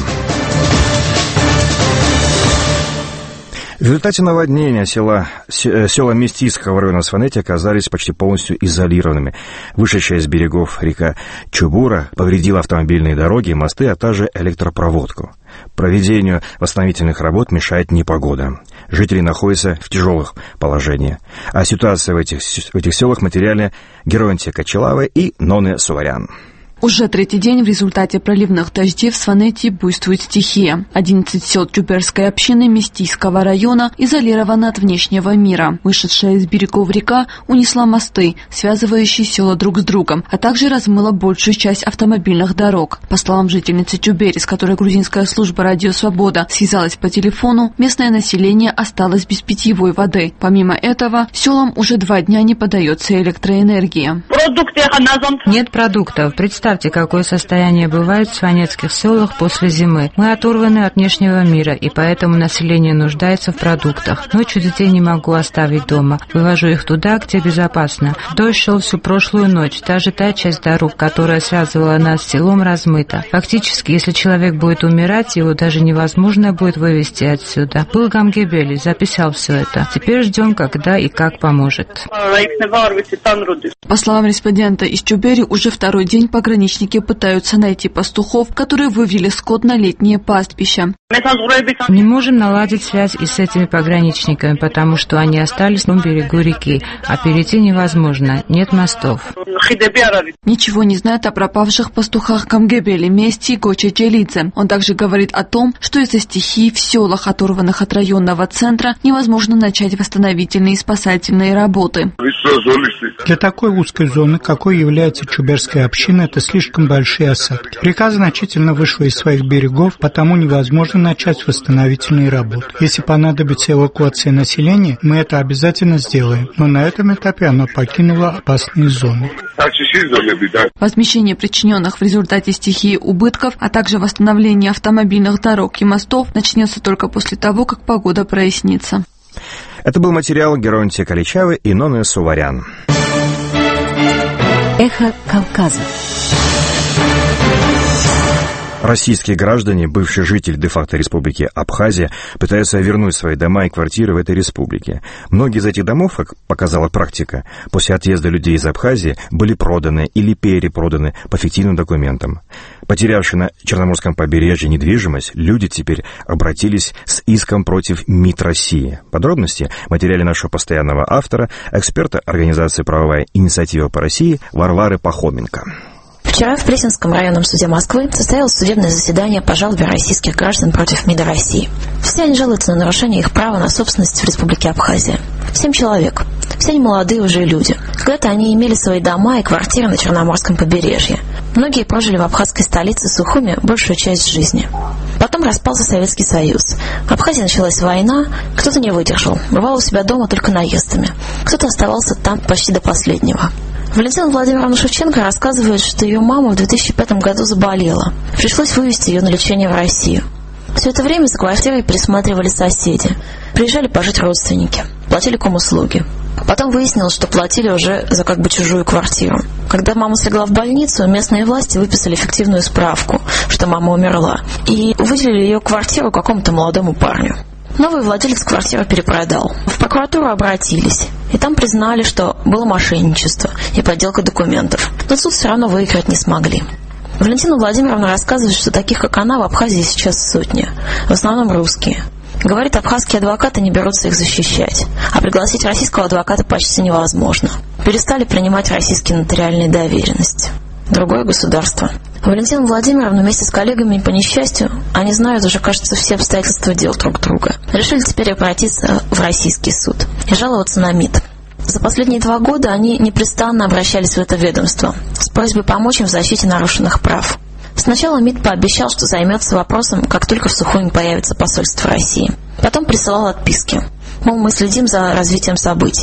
B: В результате наводнения села, села Местийского района Сванети оказались почти полностью изолированными. Вышедшая из берегов река Чубура повредила автомобильные дороги, мосты, а также электропроводку. Проведению восстановительных работ мешает непогода. Жители находятся в тяжелых положениях. А ситуация в этих, в этих селах материальная Геронтия Качелава и Ноне Суварян.
L: Уже третий день в результате проливных дождей в Сванети буйствует стихия. одиннадцать сел Чуберской общины Местийского района изолированы от внешнего мира. Вышедшая из берегов река унесла мосты, связывающие села друг с другом, а также размыла большую часть автомобильных дорог. По словам жительницы Чубери, с которой грузинская служба «Радио Свобода» связалась по телефону, местное население осталось без питьевой воды. Помимо этого, селам уже два дня не подается электроэнергия.
N: Нет продуктов. Представьте, Представьте, какое состояние бывает в сванецких селах после зимы. Мы оторваны от внешнего мира, и поэтому население нуждается в продуктах. Ночью детей не могу оставить дома. Вывожу их туда, где безопасно. Дождь шел всю прошлую ночь. Даже та часть дорог, которая связывала нас с селом, размыта. Фактически, если человек будет умирать, его даже невозможно будет вывести отсюда. Был Гамгебели, записал все это. Теперь ждем, когда и как поможет.
L: По словам респондента из Чубери, уже второй день пограничники пытаются найти пастухов, которые вывели скот на летнее пастбище.
N: Не можем наладить связь и с этими пограничниками, потому что они остались на берегу реки, а перейти невозможно, нет мостов.
L: Ничего не знает о пропавших пастухах Камгебели, Мести и Гоче Челидзе. Он также говорит о том, что из-за стихии в селах, оторванных от районного центра, невозможно начать восстановительные и спасательные работы.
X: Для такой узкой зоны, какой является Чуберская община, это слишком большие осадки. Река значительно вышла из своих берегов, потому невозможно начать восстановительные работы. Если понадобится эвакуация населения, мы это обязательно сделаем, но на этом этапе оно покинуло опасные зоны.
L: Возмещение причиненных в результате стихии убытков, а также восстановление автомобильных дорог и мостов начнется только после того, как погода прояснится.
B: Это был материал Геронтия Качелавы и Ноне Суварян.
H: Эхо Кавказа.
B: Российские граждане, бывший житель де-факто республики Абхазия, пытаются вернуть свои дома и квартиры в этой республике. Многие из этих домов, как показала практика, после отъезда людей из Абхазии были проданы или перепроданы по фиктивным документам. Потерявшие на Черноморском побережье недвижимость, люди теперь обратились с иском против МИД России. Подробности в материале нашего постоянного автора, эксперта организации «Правовая инициатива по России» Варвары Пахоменко.
Y: Вчера в Плесенском районном суде Москвы состоялось судебное заседание по жалобе российских граждан против МИДа России. Все они жалуются на нарушение их права на собственность в Республике Абхазия. Семь человек. Все они молодые уже люди. Когда-то они имели свои дома и квартиры на Черноморском побережье. Многие прожили в абхазской столице Сухуми большую часть жизни. Потом распался Советский Союз. В Абхазии началась война, кто-то не выдержал, бывал у себя дома только наездами. Кто-то оставался там почти до последнего. Валентина Владимировна Шевченко рассказывает, что ее мама в две тысячи пятом году заболела. Пришлось вывезти ее на лечение в Россию. Все это время за квартирой присматривали соседи. Приезжали пожить родственники, платили комуслуги. Потом выяснилось, что платили уже за как бы чужую квартиру. Когда мама слегла в больницу, местные власти выписали фиктивную справку, что мама умерла, и выделили ее квартиру какому-то молодому парню. Новый владелец квартиры перепродал. В прокуратуру обратились, и там признали, что было мошенничество и подделка документов. Но суд все равно выиграть не смогли. Валентина Владимировна рассказывает, что таких, как она, в Абхазии сейчас сотни. В основном русские. Говорит, абхазские адвокаты не берутся их защищать, а пригласить российского адвоката почти невозможно. Перестали принимать российские нотариальные доверенности. Другое государство. Валентина Владимировна вместе с коллегами по несчастью, они знают уже, кажется, все обстоятельства дел друг друга, решили теперь обратиться в российский суд и жаловаться на МИД. За последние два года они непрестанно обращались в это ведомство с просьбой помочь им в защите нарушенных прав. Сначала МИД пообещал, что займется вопросом, как только в Сухуми появится посольство России. Потом присылал отписки. Мол, мы следим за развитием событий.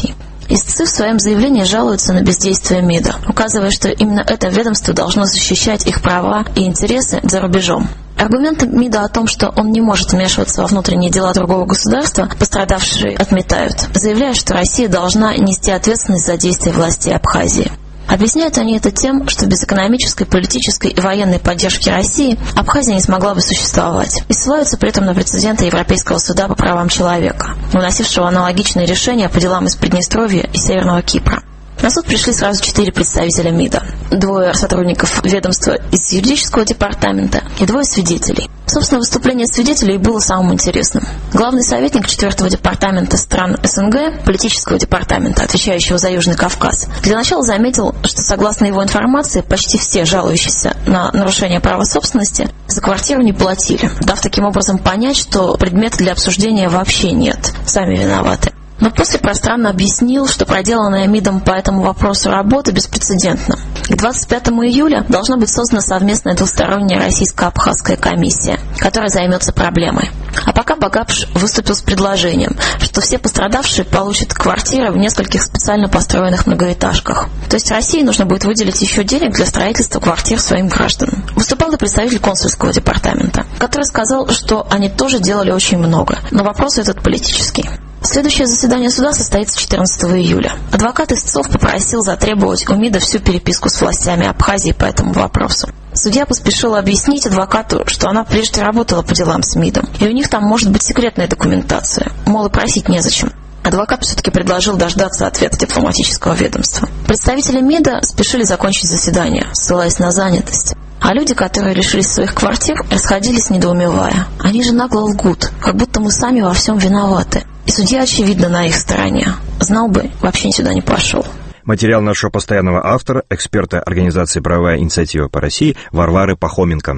Y: Истцы в своем заявлении жалуются на бездействие МИДа, указывая, что именно это ведомство должно защищать их права и интересы за рубежом. Аргументы МИДа о том, что он не может вмешиваться во внутренние дела другого государства, пострадавшие отметают, заявляя, что Россия должна нести ответственность за действия властей Абхазии. Объясняют они это тем, что без экономической, политической и военной поддержки России Абхазия не смогла бы существовать. И ссылаются при этом на прецеденты Европейского суда по правам человека, выносившего аналогичные решения по делам из Приднестровья и Северного Кипра. На суд пришли сразу четыре представителя МИДа. Двое сотрудников ведомства из юридического департамента и двое свидетелей. Собственно, выступление свидетелей было самым интересным. Главный советник четвертого департамента стран СНГ, политического департамента, отвечающего за Южный Кавказ, для начала заметил, что, согласно его информации, почти все жалующиеся на нарушение права собственности за квартиру не платили, дав таким образом понять, что предмета для обсуждения вообще нет, сами виноваты. Но после пространно объяснил, что проделанная МИДом по этому вопросу работа беспрецедентна. К двадцать пятому июля должна быть создана совместная двусторонняя российско-абхазская комиссия, которая займется проблемой. А пока Багапш выступил с предложением, что все пострадавшие получат квартиры в нескольких специально построенных многоэтажках. То есть России нужно будет выделить еще денег для строительства квартир своим гражданам. Выступал и представитель консульского департамента, который сказал, что они тоже делали очень много, но вопрос этот политический. Следующее заседание суда состоится четырнадцатого июля. Адвокат истцов попросил затребовать у МИДа всю переписку с властями Абхазии по этому вопросу. Судья поспешила объяснить адвокату, что она прежде работала по делам с МИДом, и у них там может быть секретная документация, мол, и просить незачем. Адвокат все-таки предложил дождаться ответа дипломатического ведомства. Представители МИДа спешили закончить заседание, ссылаясь на занятость. А люди, которые лишились своих квартир, расходились, недоумевая. Они же нагло лгут, как будто мы сами во всем виноваты. И судья, очевидно, на их стороне. Знал бы, вообще сюда не пошел.
B: Материал нашего постоянного автора, эксперта организации «Правовая инициатива по России» Варвары Пахоменко.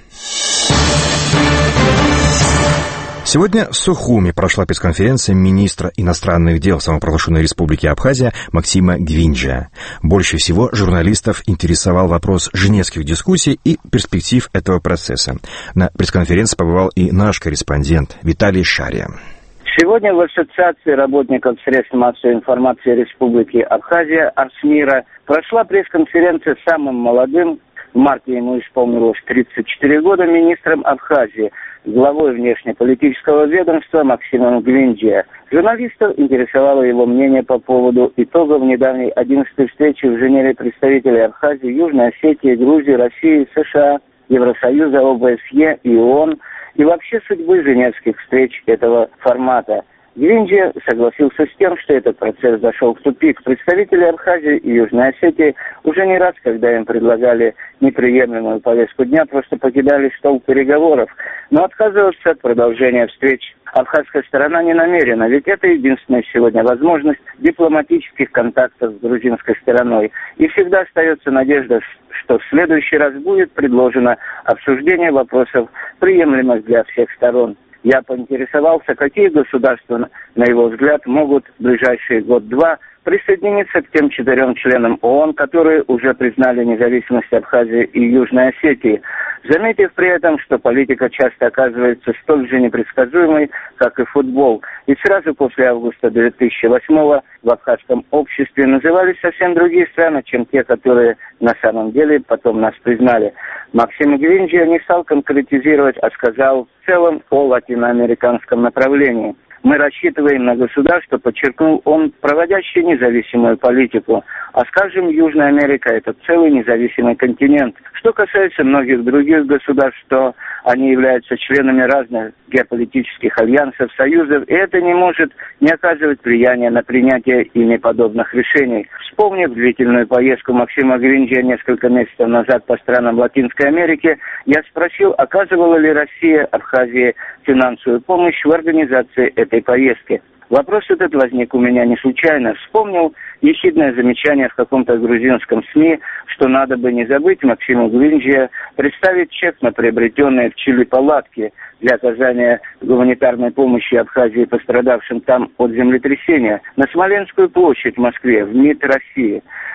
B: Сегодня в Сухуми прошла пресс-конференция министра иностранных дел самопровозглашенной республики Абхазия Максима Гвинджа. Больше всего журналистов интересовал вопрос женевских дискуссий и перспектив этого процесса. На пресс-конференции побывал и наш корреспондент Виталий Шария.
D: Сегодня в Ассоциации работников средств массовой информации Республики Абхазия Арсмира прошла пресс-конференция с самым молодым, в марте ему исполнилось тридцать четыре года, министром Абхазии, главой внешнеполитического ведомства Максимом Гвинджи. Журналистов интересовало его мнение по поводу итогов недавней одиннадцатой встречи в Женеве представителей Абхазии, Южной Осетии, Грузии, России, США, Евросоюза, ОБСЕ и ООН, и вообще судьбы женевских встреч этого формата. Гвинджи согласился с тем, что этот процесс зашел в тупик. Представители Абхазии и Южной Осетии уже не раз, когда им предлагали неприемлемую повестку дня, просто покидали стол переговоров. Но отказываться от продолжения встреч абхазская сторона не намерена, ведь это единственная сегодня возможность дипломатических контактов с грузинской стороной. И всегда остается надежда, что в следующий раз будет предложено обсуждение вопросов, приемлемых для всех сторон. Я поинтересовался, какие государства, на его взгляд, могут в ближайшие год-два присоединиться к тем четырем членам ООН, которые уже признали независимость Абхазии и Южной Осетии, заметив при этом, что политика часто оказывается столь же непредсказуемой, как и футбол. И сразу после августа две тысячи восьмого в абхазском обществе назывались совсем другие страны, чем те, которые на самом деле потом нас признали. Максим Гвинджи не стал конкретизировать, а сказал в целом о латиноамериканском направлении. Мы рассчитываем на государство, подчеркнул он, проводящее независимую политику. А скажем, Южная Америка – это целый независимый континент. Что касается многих других государств, то они являются членами разных геополитических альянсов, союзов, и это не может не оказывать влияния на принятие ими подобных решений. Вспомнив длительную поездку Максима Гвинджи несколько месяцев назад по странам Латинской Америки, я спросил, оказывала ли Россия Абхазии финансовую помощь в организации этой поездки. Вопрос этот возник у меня не случайно. Вспомнил ехидное замечание в каком-то грузинском СМИ, что надо бы не забыть Максиму Гвинджи представить чек на приобретенные в Чили палатки для оказания гуманитарной помощи Абхазии, пострадавшим там от землетрясения, на Смоленскую площадь в Москве, в МИД России.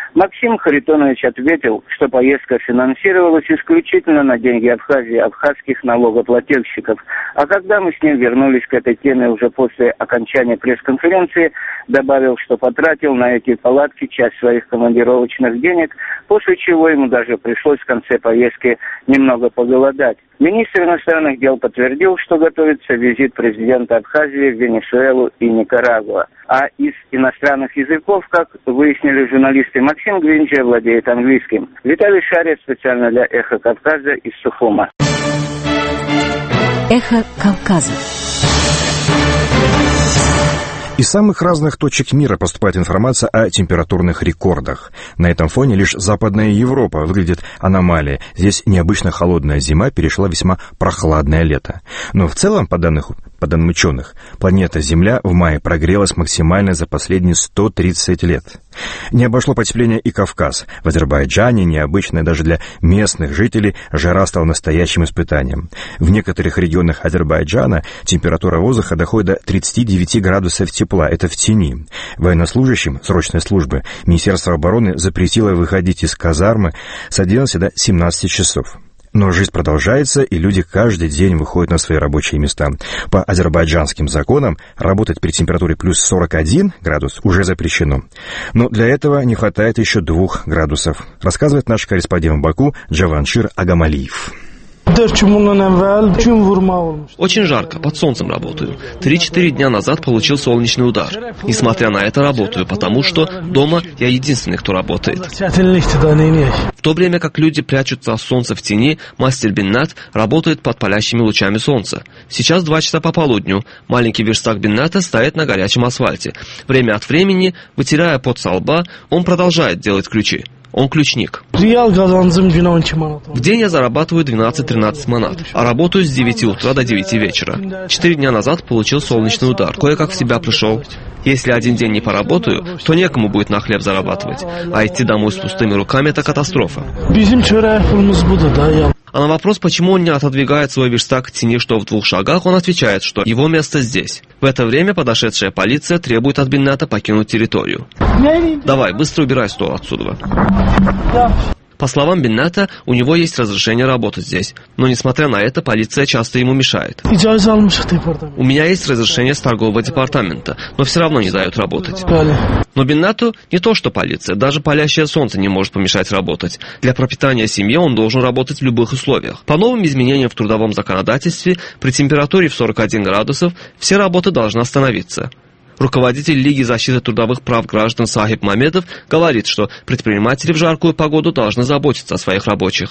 D: Максим Харитонович ответил, что поездка финансировалась исключительно на деньги Абхазии, абхазских налогоплательщиков. А когда мы с ним вернулись к этой теме уже после окончания пресс-конференции, добавил, что потратил на эти палатки часть своих командировочных денег, после чего ему даже пришлось в конце поездки немного поголодать. Министр иностранных дел подтвердил, что готовится визит президента Абхазии в Венесуэлу и Никарагуа. А из иностранных языков, как выяснили журналисты, Максим Гвинджия владеет английским. Виталий Шария специально для «Эхо Кавказа» из Сухума.
H: «Эхо Кавказа».
B: Из самых разных точек мира поступает информация о температурных рекордах. На этом фоне лишь Западная Европа выглядит аномалией. Здесь необычно холодная зима перешла в весьма прохладное лето. Но в целом, по данным, по данным ученых, планета Земля в мае прогрелась максимально за последние сто тридцать лет. Не обошло потепление и Кавказ. В Азербайджане, необычная даже для местных жителей, жара стала настоящим испытанием. В некоторых регионах Азербайджана температура воздуха доходит до тридцати девяти градусов тепла. Это в тени. Военнослужащим срочной службы Министерство обороны запретило выходить из казармы с одиннадцати до семнадцати часов. Но жизнь продолжается, и люди каждый день выходят на свои рабочие места. По азербайджанским законам работать при температуре плюс сорок один градус уже запрещено. Но для этого не хватает еще двух градусов, рассказывает наш корреспондент в Баку Джаваншир Агамалиев.
G: Очень жарко, под солнцем работаю. Три-четыре дня назад получил солнечный удар. Несмотря на это, работаю, потому что дома я единственный, кто работает. В то время как люди прячутся от солнца в тени, мастер Биннат работает под палящими лучами солнца. Сейчас два часа по полудню. Маленький верстак Бинната стоит на горячем асфальте. Время от времени, вытирая пот со лба, он продолжает делать ключи. Он ключник. В день я зарабатываю двенадцать-тринадцать манат, а работаю с девяти утра до девяти вечера. Четыре дня назад получил солнечный удар, кое-как в себя пришел. Если один день не поработаю, то некому будет на хлеб зарабатывать, а идти домой с пустыми руками – это катастрофа. А на вопрос, почему он не отодвигает свой верстак к тени, что в двух шагах, он отвечает, что его место здесь. В это время подошедшая полиция требует от Бинната покинуть территорию. Давай, быстро убирай стол отсюда. По словам Бинната, у него есть разрешение работать здесь, но несмотря на это, полиция часто ему мешает. У меня есть разрешение с торгового департамента, но все равно не дают работать. Но Биннату не то что полиция, даже палящее солнце не может помешать работать. Для пропитания семьи он должен работать в любых условиях. По новым изменениям в трудовом законодательстве, при температуре в сорок один градусов все работы должны остановиться. Руководитель Лиги защиты трудовых прав граждан Сахиб Мамедов говорит, что предприниматели в жаркую погоду должны заботиться о своих рабочих.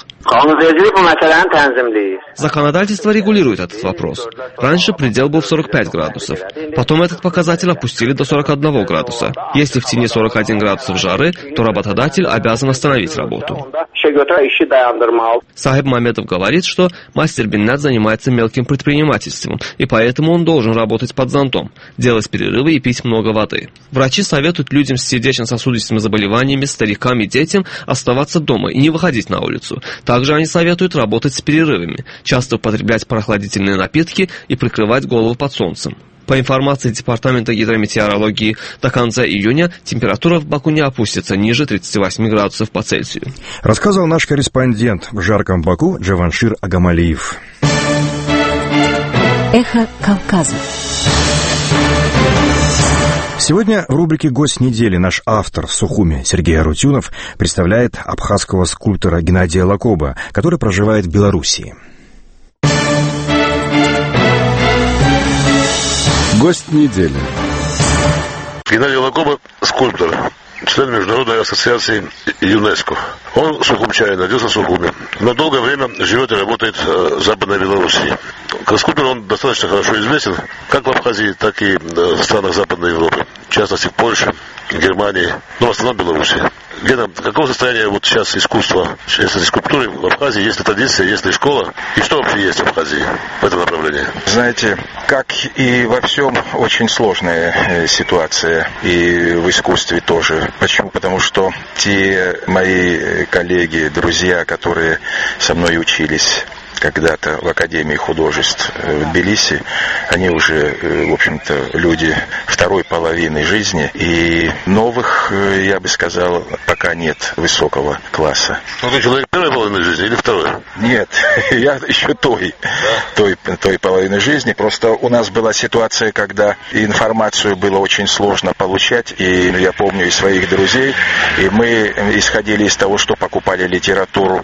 G: Законодательство регулирует этот вопрос. Раньше предел был в сорок пять градусов. Потом этот показатель опустили до сорок одного градуса. Если в тени сорок один градусов жары, то работодатель обязан остановить работу. Сахиб Мамедов говорит, что мастер Биннат занимается мелким предпринимательством, и поэтому он должен работать под зонтом, делать перерывы и пить много воды. Врачи советуют людям с сердечно-сосудистыми заболеваниями, старикам и детям оставаться дома и не выходить на улицу. Также они советуют работать с перерывами, часто употреблять прохладительные напитки и прикрывать голову под солнцем. По информации Департамента гидрометеорологии, до конца июня температура в Баку не опустится ниже тридцати восьми градусов по Цельсию.
B: Рассказывал наш корреспондент в жарком Баку Джаваншир Агамалиев.
H: Эхо Кавказа.
B: Сегодня в рубрике «Гость недели» наш автор в Сухуме Сергей Арутюнов представляет абхазского скульптора Геннадия Лакоба, который проживает в Белоруссии.
O: Гость недели.
P: Геннадий Лакоба – скульптор, член Международной ассоциации ЮНЕСКО. Он сухумчанин, родился в Сухуме, но долгое время живет и работает в Западной Белоруссии. Как скульптор он достаточно хорошо известен, как в Абхазии, так и в странах Западной Европы, в частности в Польше, Германии, но в основном в Беларуси. Гена, какого состояния вот сейчас искусства, сейчас скульптуры в Абхазии, есть ли традиция, есть ли школа, и что вообще есть в Абхазии в этом направлении?
C: Знаете, как и во всем, очень сложная ситуация, и в искусстве тоже. Почему? Потому что те мои коллеги, друзья, которые со мной учились когда-то в Академии художеств в Тбилиси, они уже, в общем-то, люди второй половины жизни, и новых, я бы сказал, пока нет высокого класса.
P: Ну, ты человек первой половины жизни или второй?
C: Нет, я еще той, да? той, той половины жизни. Просто у нас была ситуация, когда информацию было очень сложно получать, и я помню и своих друзей, и мы исходили из того, что покупали литературу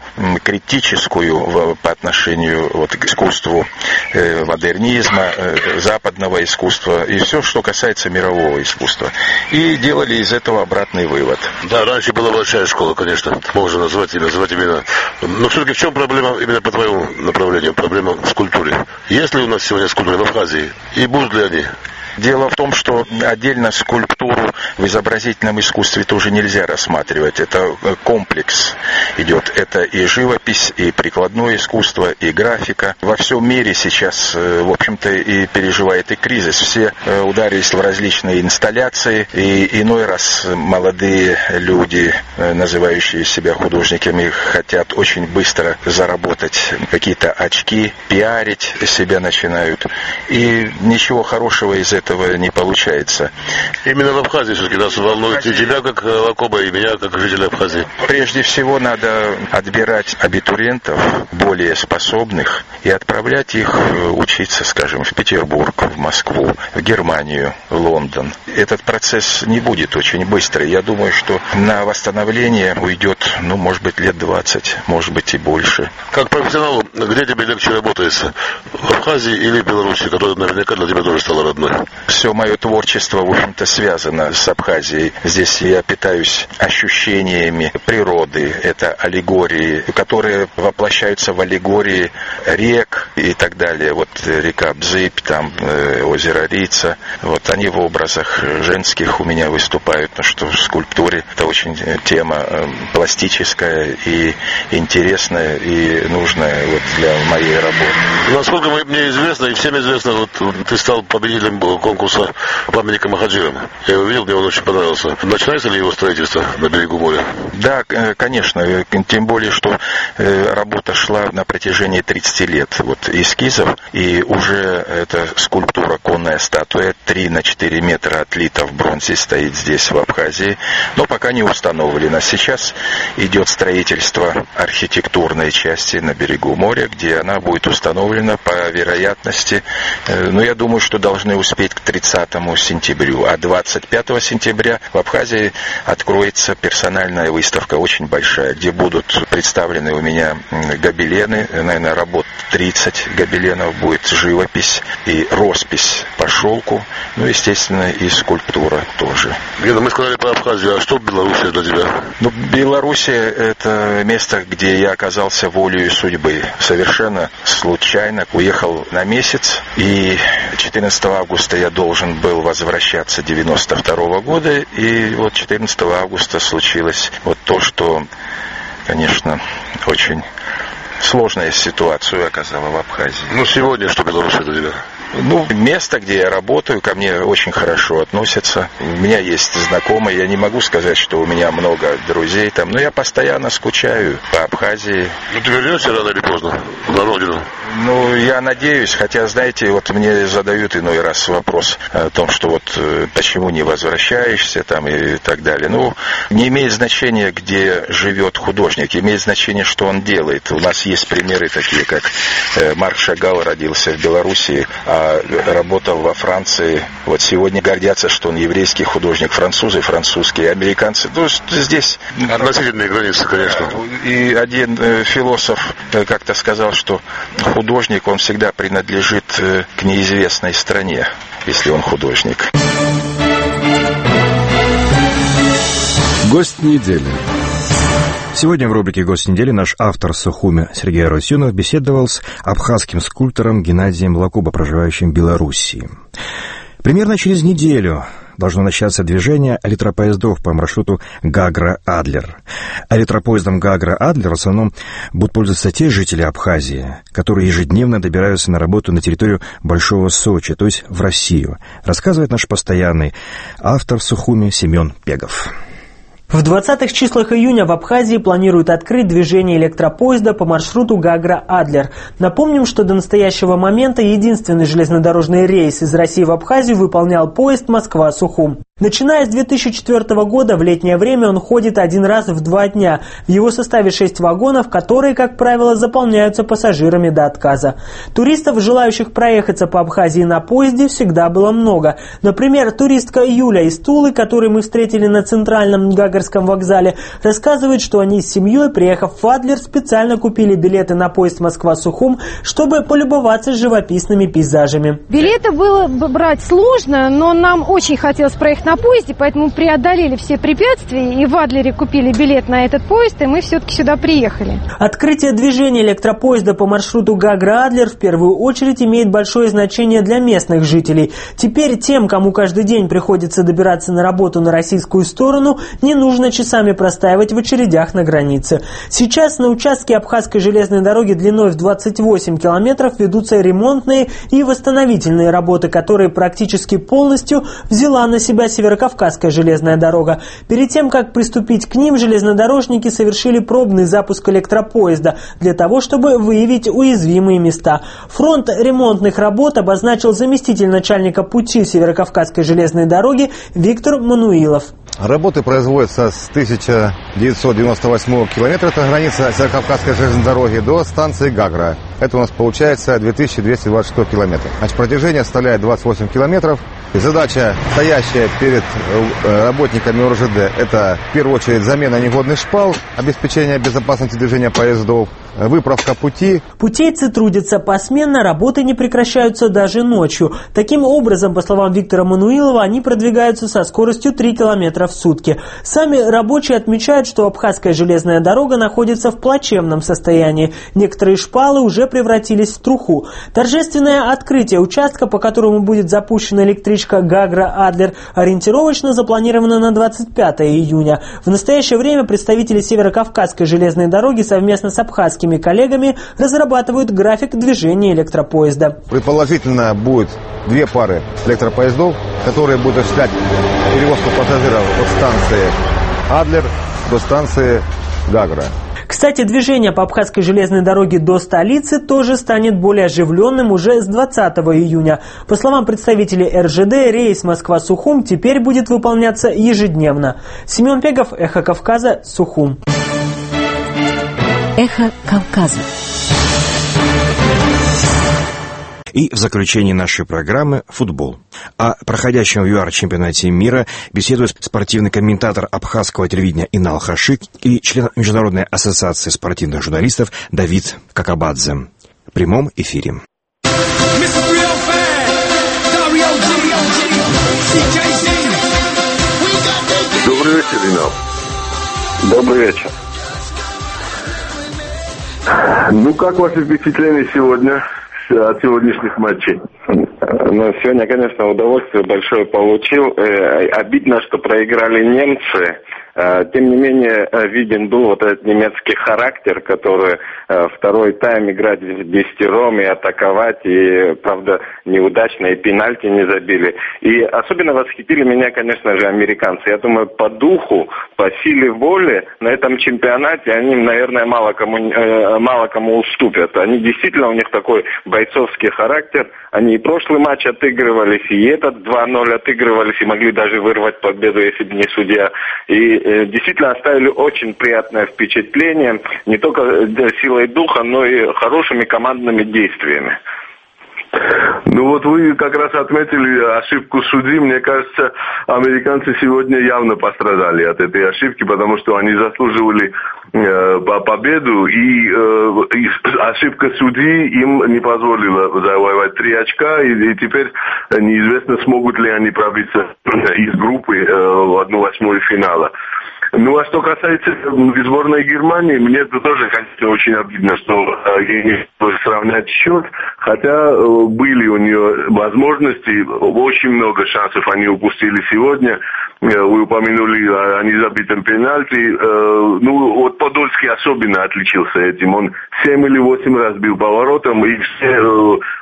C: критическую по отношению вот, к искусству э, модернизма, э, западного искусства, и все, что касается мирового искусства. И делали из этого обратный вывод.
P: Да, раньше была большая школа, конечно, можно назвать и называть именно. Но все-таки в чем проблема именно по твоему направлению, проблема в скульптуре? Есть ли у нас сегодня скульптуры в Абхазии? И будут ли они?
C: Дело в том, что отдельно скульптуру в изобразительном искусстве тоже нельзя рассматривать. Это комплекс идет. Это и живопись, и прикладное искусство, и графика. Во всем мире сейчас, в общем-то, и переживает и кризис. Все ударились в различные инсталляции, и иной раз молодые люди, называющие себя художниками, хотят очень быстро заработать какие-то очки, пиарить себя начинают. И ничего хорошего из этого этого не получается.
P: Именно в Абхазии все-таки нас волнует и тебя, как Лакоба, и меня, как жителя Абхазии.
C: Прежде всего, надо отбирать абитуриентов, более способных, и отправлять их учиться, скажем, в Петербург, в Москву, в Германию, в Лондон. Этот процесс не будет очень быстрый. Я думаю, что на восстановление уйдет, ну, может быть, лет двадцать, может быть, и больше.
P: Как профессионалу, где тебе легче работается? В Абхазии или в Беларуси, которая наверняка для тебя тоже стала родной?
C: Все мое творчество, в общем-то, связано с Абхазией. Здесь я питаюсь ощущениями природы. Это аллегории, которые воплощаются в аллегории рек и так далее. Вот река Бзыбь, там э, озеро Рица. Вот они в образах женских у меня выступают. Ну что в скульптуре это очень тема э, пластическая и интересная и нужная вот для моей работы.
P: Насколько мне известно, и всем известно, вот ты стал победителем конкурса памятника Махаджирам. Я его видел, мне он очень понравился. Начинается ли его строительство на берегу моря?
C: Да, конечно. Тем более, что работа шла на протяжении тридцати лет. Вот эскизов, и уже эта скульптура, конная статуя, три на четыре метра отлита в бронзе, стоит здесь, в Абхазии, но пока не установлена. Сейчас идет строительство архитектурной части на берегу моря, где она будет установлена по вероятности. Но я думаю, что должны успеть к тридцатому сентября. А двадцать пятого сентября в Абхазии откроется персональная выставка, очень большая, где будут представлены у меня гобелены, наверное, работ тридцать гобеленов будет, живопись и роспись по шелку, ну, естественно, и скульптура тоже.
P: Гена, мы сказали про Абхазию, а что Белоруссия для тебя?
C: Ну, Белоруссия — это место, где я оказался волею судьбы. Совершенно случайно уехал на месяц, и четырнадцатого августа я должен был возвращаться девяносто второго года, и вот четырнадцатого августа случилось вот то, что, конечно, очень сложная ситуацию оказала в Абхазии.
P: Ну, сегодня что Белоруссия для тебя?
C: Ну, место, где я работаю, ко мне очень хорошо относятся. У меня есть знакомые, я не могу сказать, что у меня много друзей там, но я постоянно скучаю по Абхазии.
P: Ну, ты вернешься рано или поздно на родину?
C: Ну, я надеюсь, хотя, знаете, вот мне задают иной раз вопрос о том, что вот почему не возвращаешься там и так далее. Ну, не имеет значения, где живет художник, имеет значение, что он делает. У нас есть примеры такие, как Марк Шагал родился в Белоруссии, а работал во Франции. Вот сегодня гордятся, что он еврейский художник. Французы, французские, американцы. Ну, здесь...
P: Относительные границы, конечно.
C: И один философ как-то сказал, что художник, он всегда принадлежит к неизвестной стране, если он художник.
B: Гость недели. Сегодня в рубрике «Гость недели» наш автор Сухуми Сергей Арутюнов беседовал с абхазским скульптором Геннадием Лакоба, проживающим в Белоруссии. Примерно через неделю должно начаться движение электропоездов по маршруту Гагра-Адлер. Электропоездом Гагра-Адлер в основном будут пользоваться те жители Абхазии, которые ежедневно добираются на работу на территорию Большого Сочи, то есть в Россию, рассказывает наш постоянный автор Сухуми Семен Пегов.
O: В двадцатых числах июня в Абхазии планируют открыть движение электропоезда по маршруту Гагра-Адлер. Напомним, что до настоящего момента единственный железнодорожный рейс из России в Абхазию выполнял поезд Москва-Сухум. Начиная с две тысячи четвёртого года в летнее время он ходит один раз в два дня. В его составе шесть вагонов, которые, как правило, заполняются пассажирами до отказа. Туристов, желающих проехаться по Абхазии на поезде, всегда было много. Например, туристка Юля из Тулы, которую мы встретили на центральном Гагарском вокзале, рассказывает, что они с семьей, приехав в Адлер, специально купили билеты на поезд Москва-Сухум, чтобы полюбоваться живописными пейзажами.
Q: Билеты было брать сложно, но нам очень хотелось проехать на поезде, поэтому преодолели все препятствия и в Адлере купили билет на этот поезд, и мы все-таки сюда приехали.
O: Открытие движения электропоезда по маршруту Гагра-Адлер в первую очередь имеет большое значение для местных жителей. Теперь тем, кому каждый день приходится добираться на работу на российскую сторону, не нужно часами простаивать в очередях на границе. Сейчас на участке Абхазской железной дороги длиной в двадцать восемь километров ведутся ремонтные и восстановительные работы, которые практически полностью взяла на себя Северокавказская железная дорога. Перед тем, как приступить к ним, железнодорожники совершили пробный запуск электропоезда для того, чтобы выявить уязвимые места. Фронт ремонтных работ обозначил заместитель начальника пути Северокавказской железной дороги Виктор Мануилов.
S: Работы производятся с тысяча девятьсот девяносто восьмого километра, это граница Северокавказской железной дороги, до станции Гагра. Это у нас получается две тысячи двести двадцать шесть километров. Значит, протяжение составляет двадцать восемь километров. И задача, стоящая перед работниками ОРЖД, это в первую очередь замена негодных шпал, обеспечение безопасности движения поездов, выправка пути.
O: Путейцы трудятся посменно, работы не прекращаются даже ночью. Таким образом, по словам Виктора Мануилова, они продвигаются со скоростью три километра в сутки. Сами рабочие отмечают, что Абхазская железная дорога находится в плачевном состоянии. Некоторые шпалы уже превратились в труху. Торжественное открытие участка, по которому будет запущена электричка Гагра-Адлер, ориентировочно запланировано на двадцать пятое июня. В настоящее время представители Северокавказской железной дороги совместно с абхазскими коллегами разрабатывают график движения электропоезда.
S: Предположительно будет две пары электропоездов, которые будут осуществлять перевозку пассажиров от станции Адлер до станции Гагра.
O: Кстати, движение по Абхазской железной дороге до столицы тоже станет более оживленным уже с двадцатого июня. По словам представителей эр жэ дэ, рейс Москва-Сухум теперь будет выполняться ежедневно. Семен Пегов, Эхо Кавказа, Сухум.
H: Эхо Кавказа.
B: И в заключении нашей программы футбол. О проходящем в ЮАР-чемпионате мира беседует спортивный комментатор абхазского телевидения Инал Хашик и член Международной ассоциации спортивных журналистов Давид Какабадзе. В прямом эфире.
W: Добрый вечер, Инал. Добрый вечер. Ну, как ваши впечатления сегодня? От сегодняшних матчей?
T: Ну, сегодня, конечно, удовольствие большое получил. Э, обидно, что проиграли немцы. Э, тем не менее, виден был вот этот немецкий характер, который э, второй тайм играть в десятером и атаковать, и, правда, неудачно, и пенальти не забили. И особенно восхитили меня, конечно же, американцы. Я думаю, по духу, по силе воли на этом чемпионате они, наверное, мало кому, э, мало кому уступят. Они действительно, у них такой бойцовский характер. Они и прошлый матч отыгрывались, и этот два ноль отыгрывались, и могли даже вырвать победу, если бы не судья. И э, действительно оставили очень приятное впечатление, не только силой духа, но и хорошими командными действиями.
W: Ну вот вы как раз отметили ошибку судьи. Мне кажется, американцы сегодня явно пострадали от этой ошибки, потому что они заслуживали э, победу, и, э, и ошибка судьи им не позволила завоевать три очка, и, и теперь неизвестно, смогут ли они пробиться из группы э, в одну восьмую финала. Ну, а что касается сборной Германии, мне это тоже, конечно, очень обидно, что ей не пришлось сравнять счет, хотя были у нее возможности, очень много шансов они упустили сегодня. Вы упомянули о незабитом пенальти. Ну, вот Подольский особенно отличился этим. Он семь или восемь раз бил поворотом, и все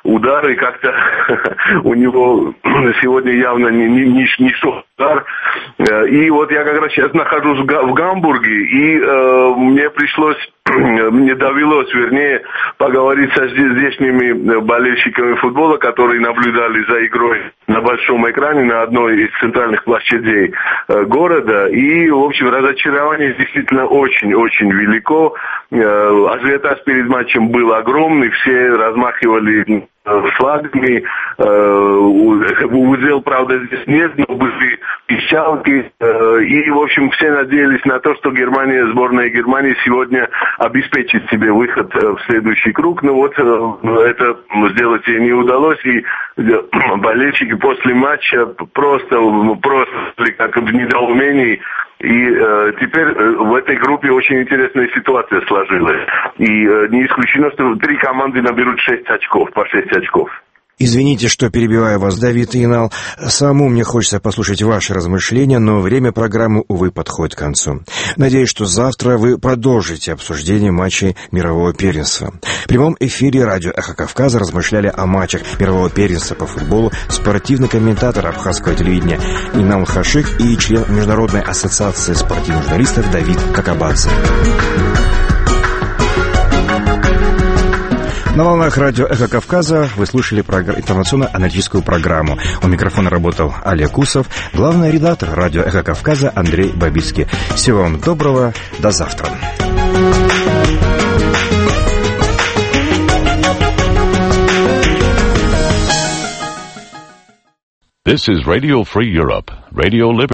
A: удары, как-то у него сегодня явно не, не, не, не шел удар. И вот я как раз сейчас нахожусь в, в Гамбурге, и э, мне пришлось, мне довелось, вернее, поговорить со здешними болельщиками футбола, которые наблюдали за игрой на большом экране на одной из центральных площадей э, города. И, в общем, разочарование действительно очень-очень велико. Э, ажиотаж перед матчем был огромный, все размахивали флагами, э, удел, правда, здесь нет, но были пищалки, э, и, в общем, все надеялись на то, что Германия, сборная Германии сегодня обеспечит себе выход в следующий круг, но вот э, это сделать ей не удалось, и болельщики после матча просто, просто как в недоумении. И э, теперь э, в этой группе очень интересная ситуация сложилась. И э, не исключено, что три команды наберут шесть очков, по шесть очков.
B: Извините, что перебиваю вас, Давид Инал. Самому мне хочется послушать ваши размышления, но время программы, увы, подходит к концу. Надеюсь, что завтра вы продолжите обсуждение матчей мирового первенства. В прямом эфире радио «Эхо Кавказа» размышляли о матчах мирового первенства по футболу спортивный комментатор абхазского телевидения Инал Хашик и член Международной ассоциации спортивных журналистов Давид Какабадзе. На волнах радио «Эхо Кавказа» вы слушали прогр... информационно-аналитическую программу. У микрофона работал Олег Усов, главный редактор радио «Эхо Кавказа» Андрей Бабицкий. Всего вам доброго, до завтра.
E: This is Radio Free Europe, Radio Liberty.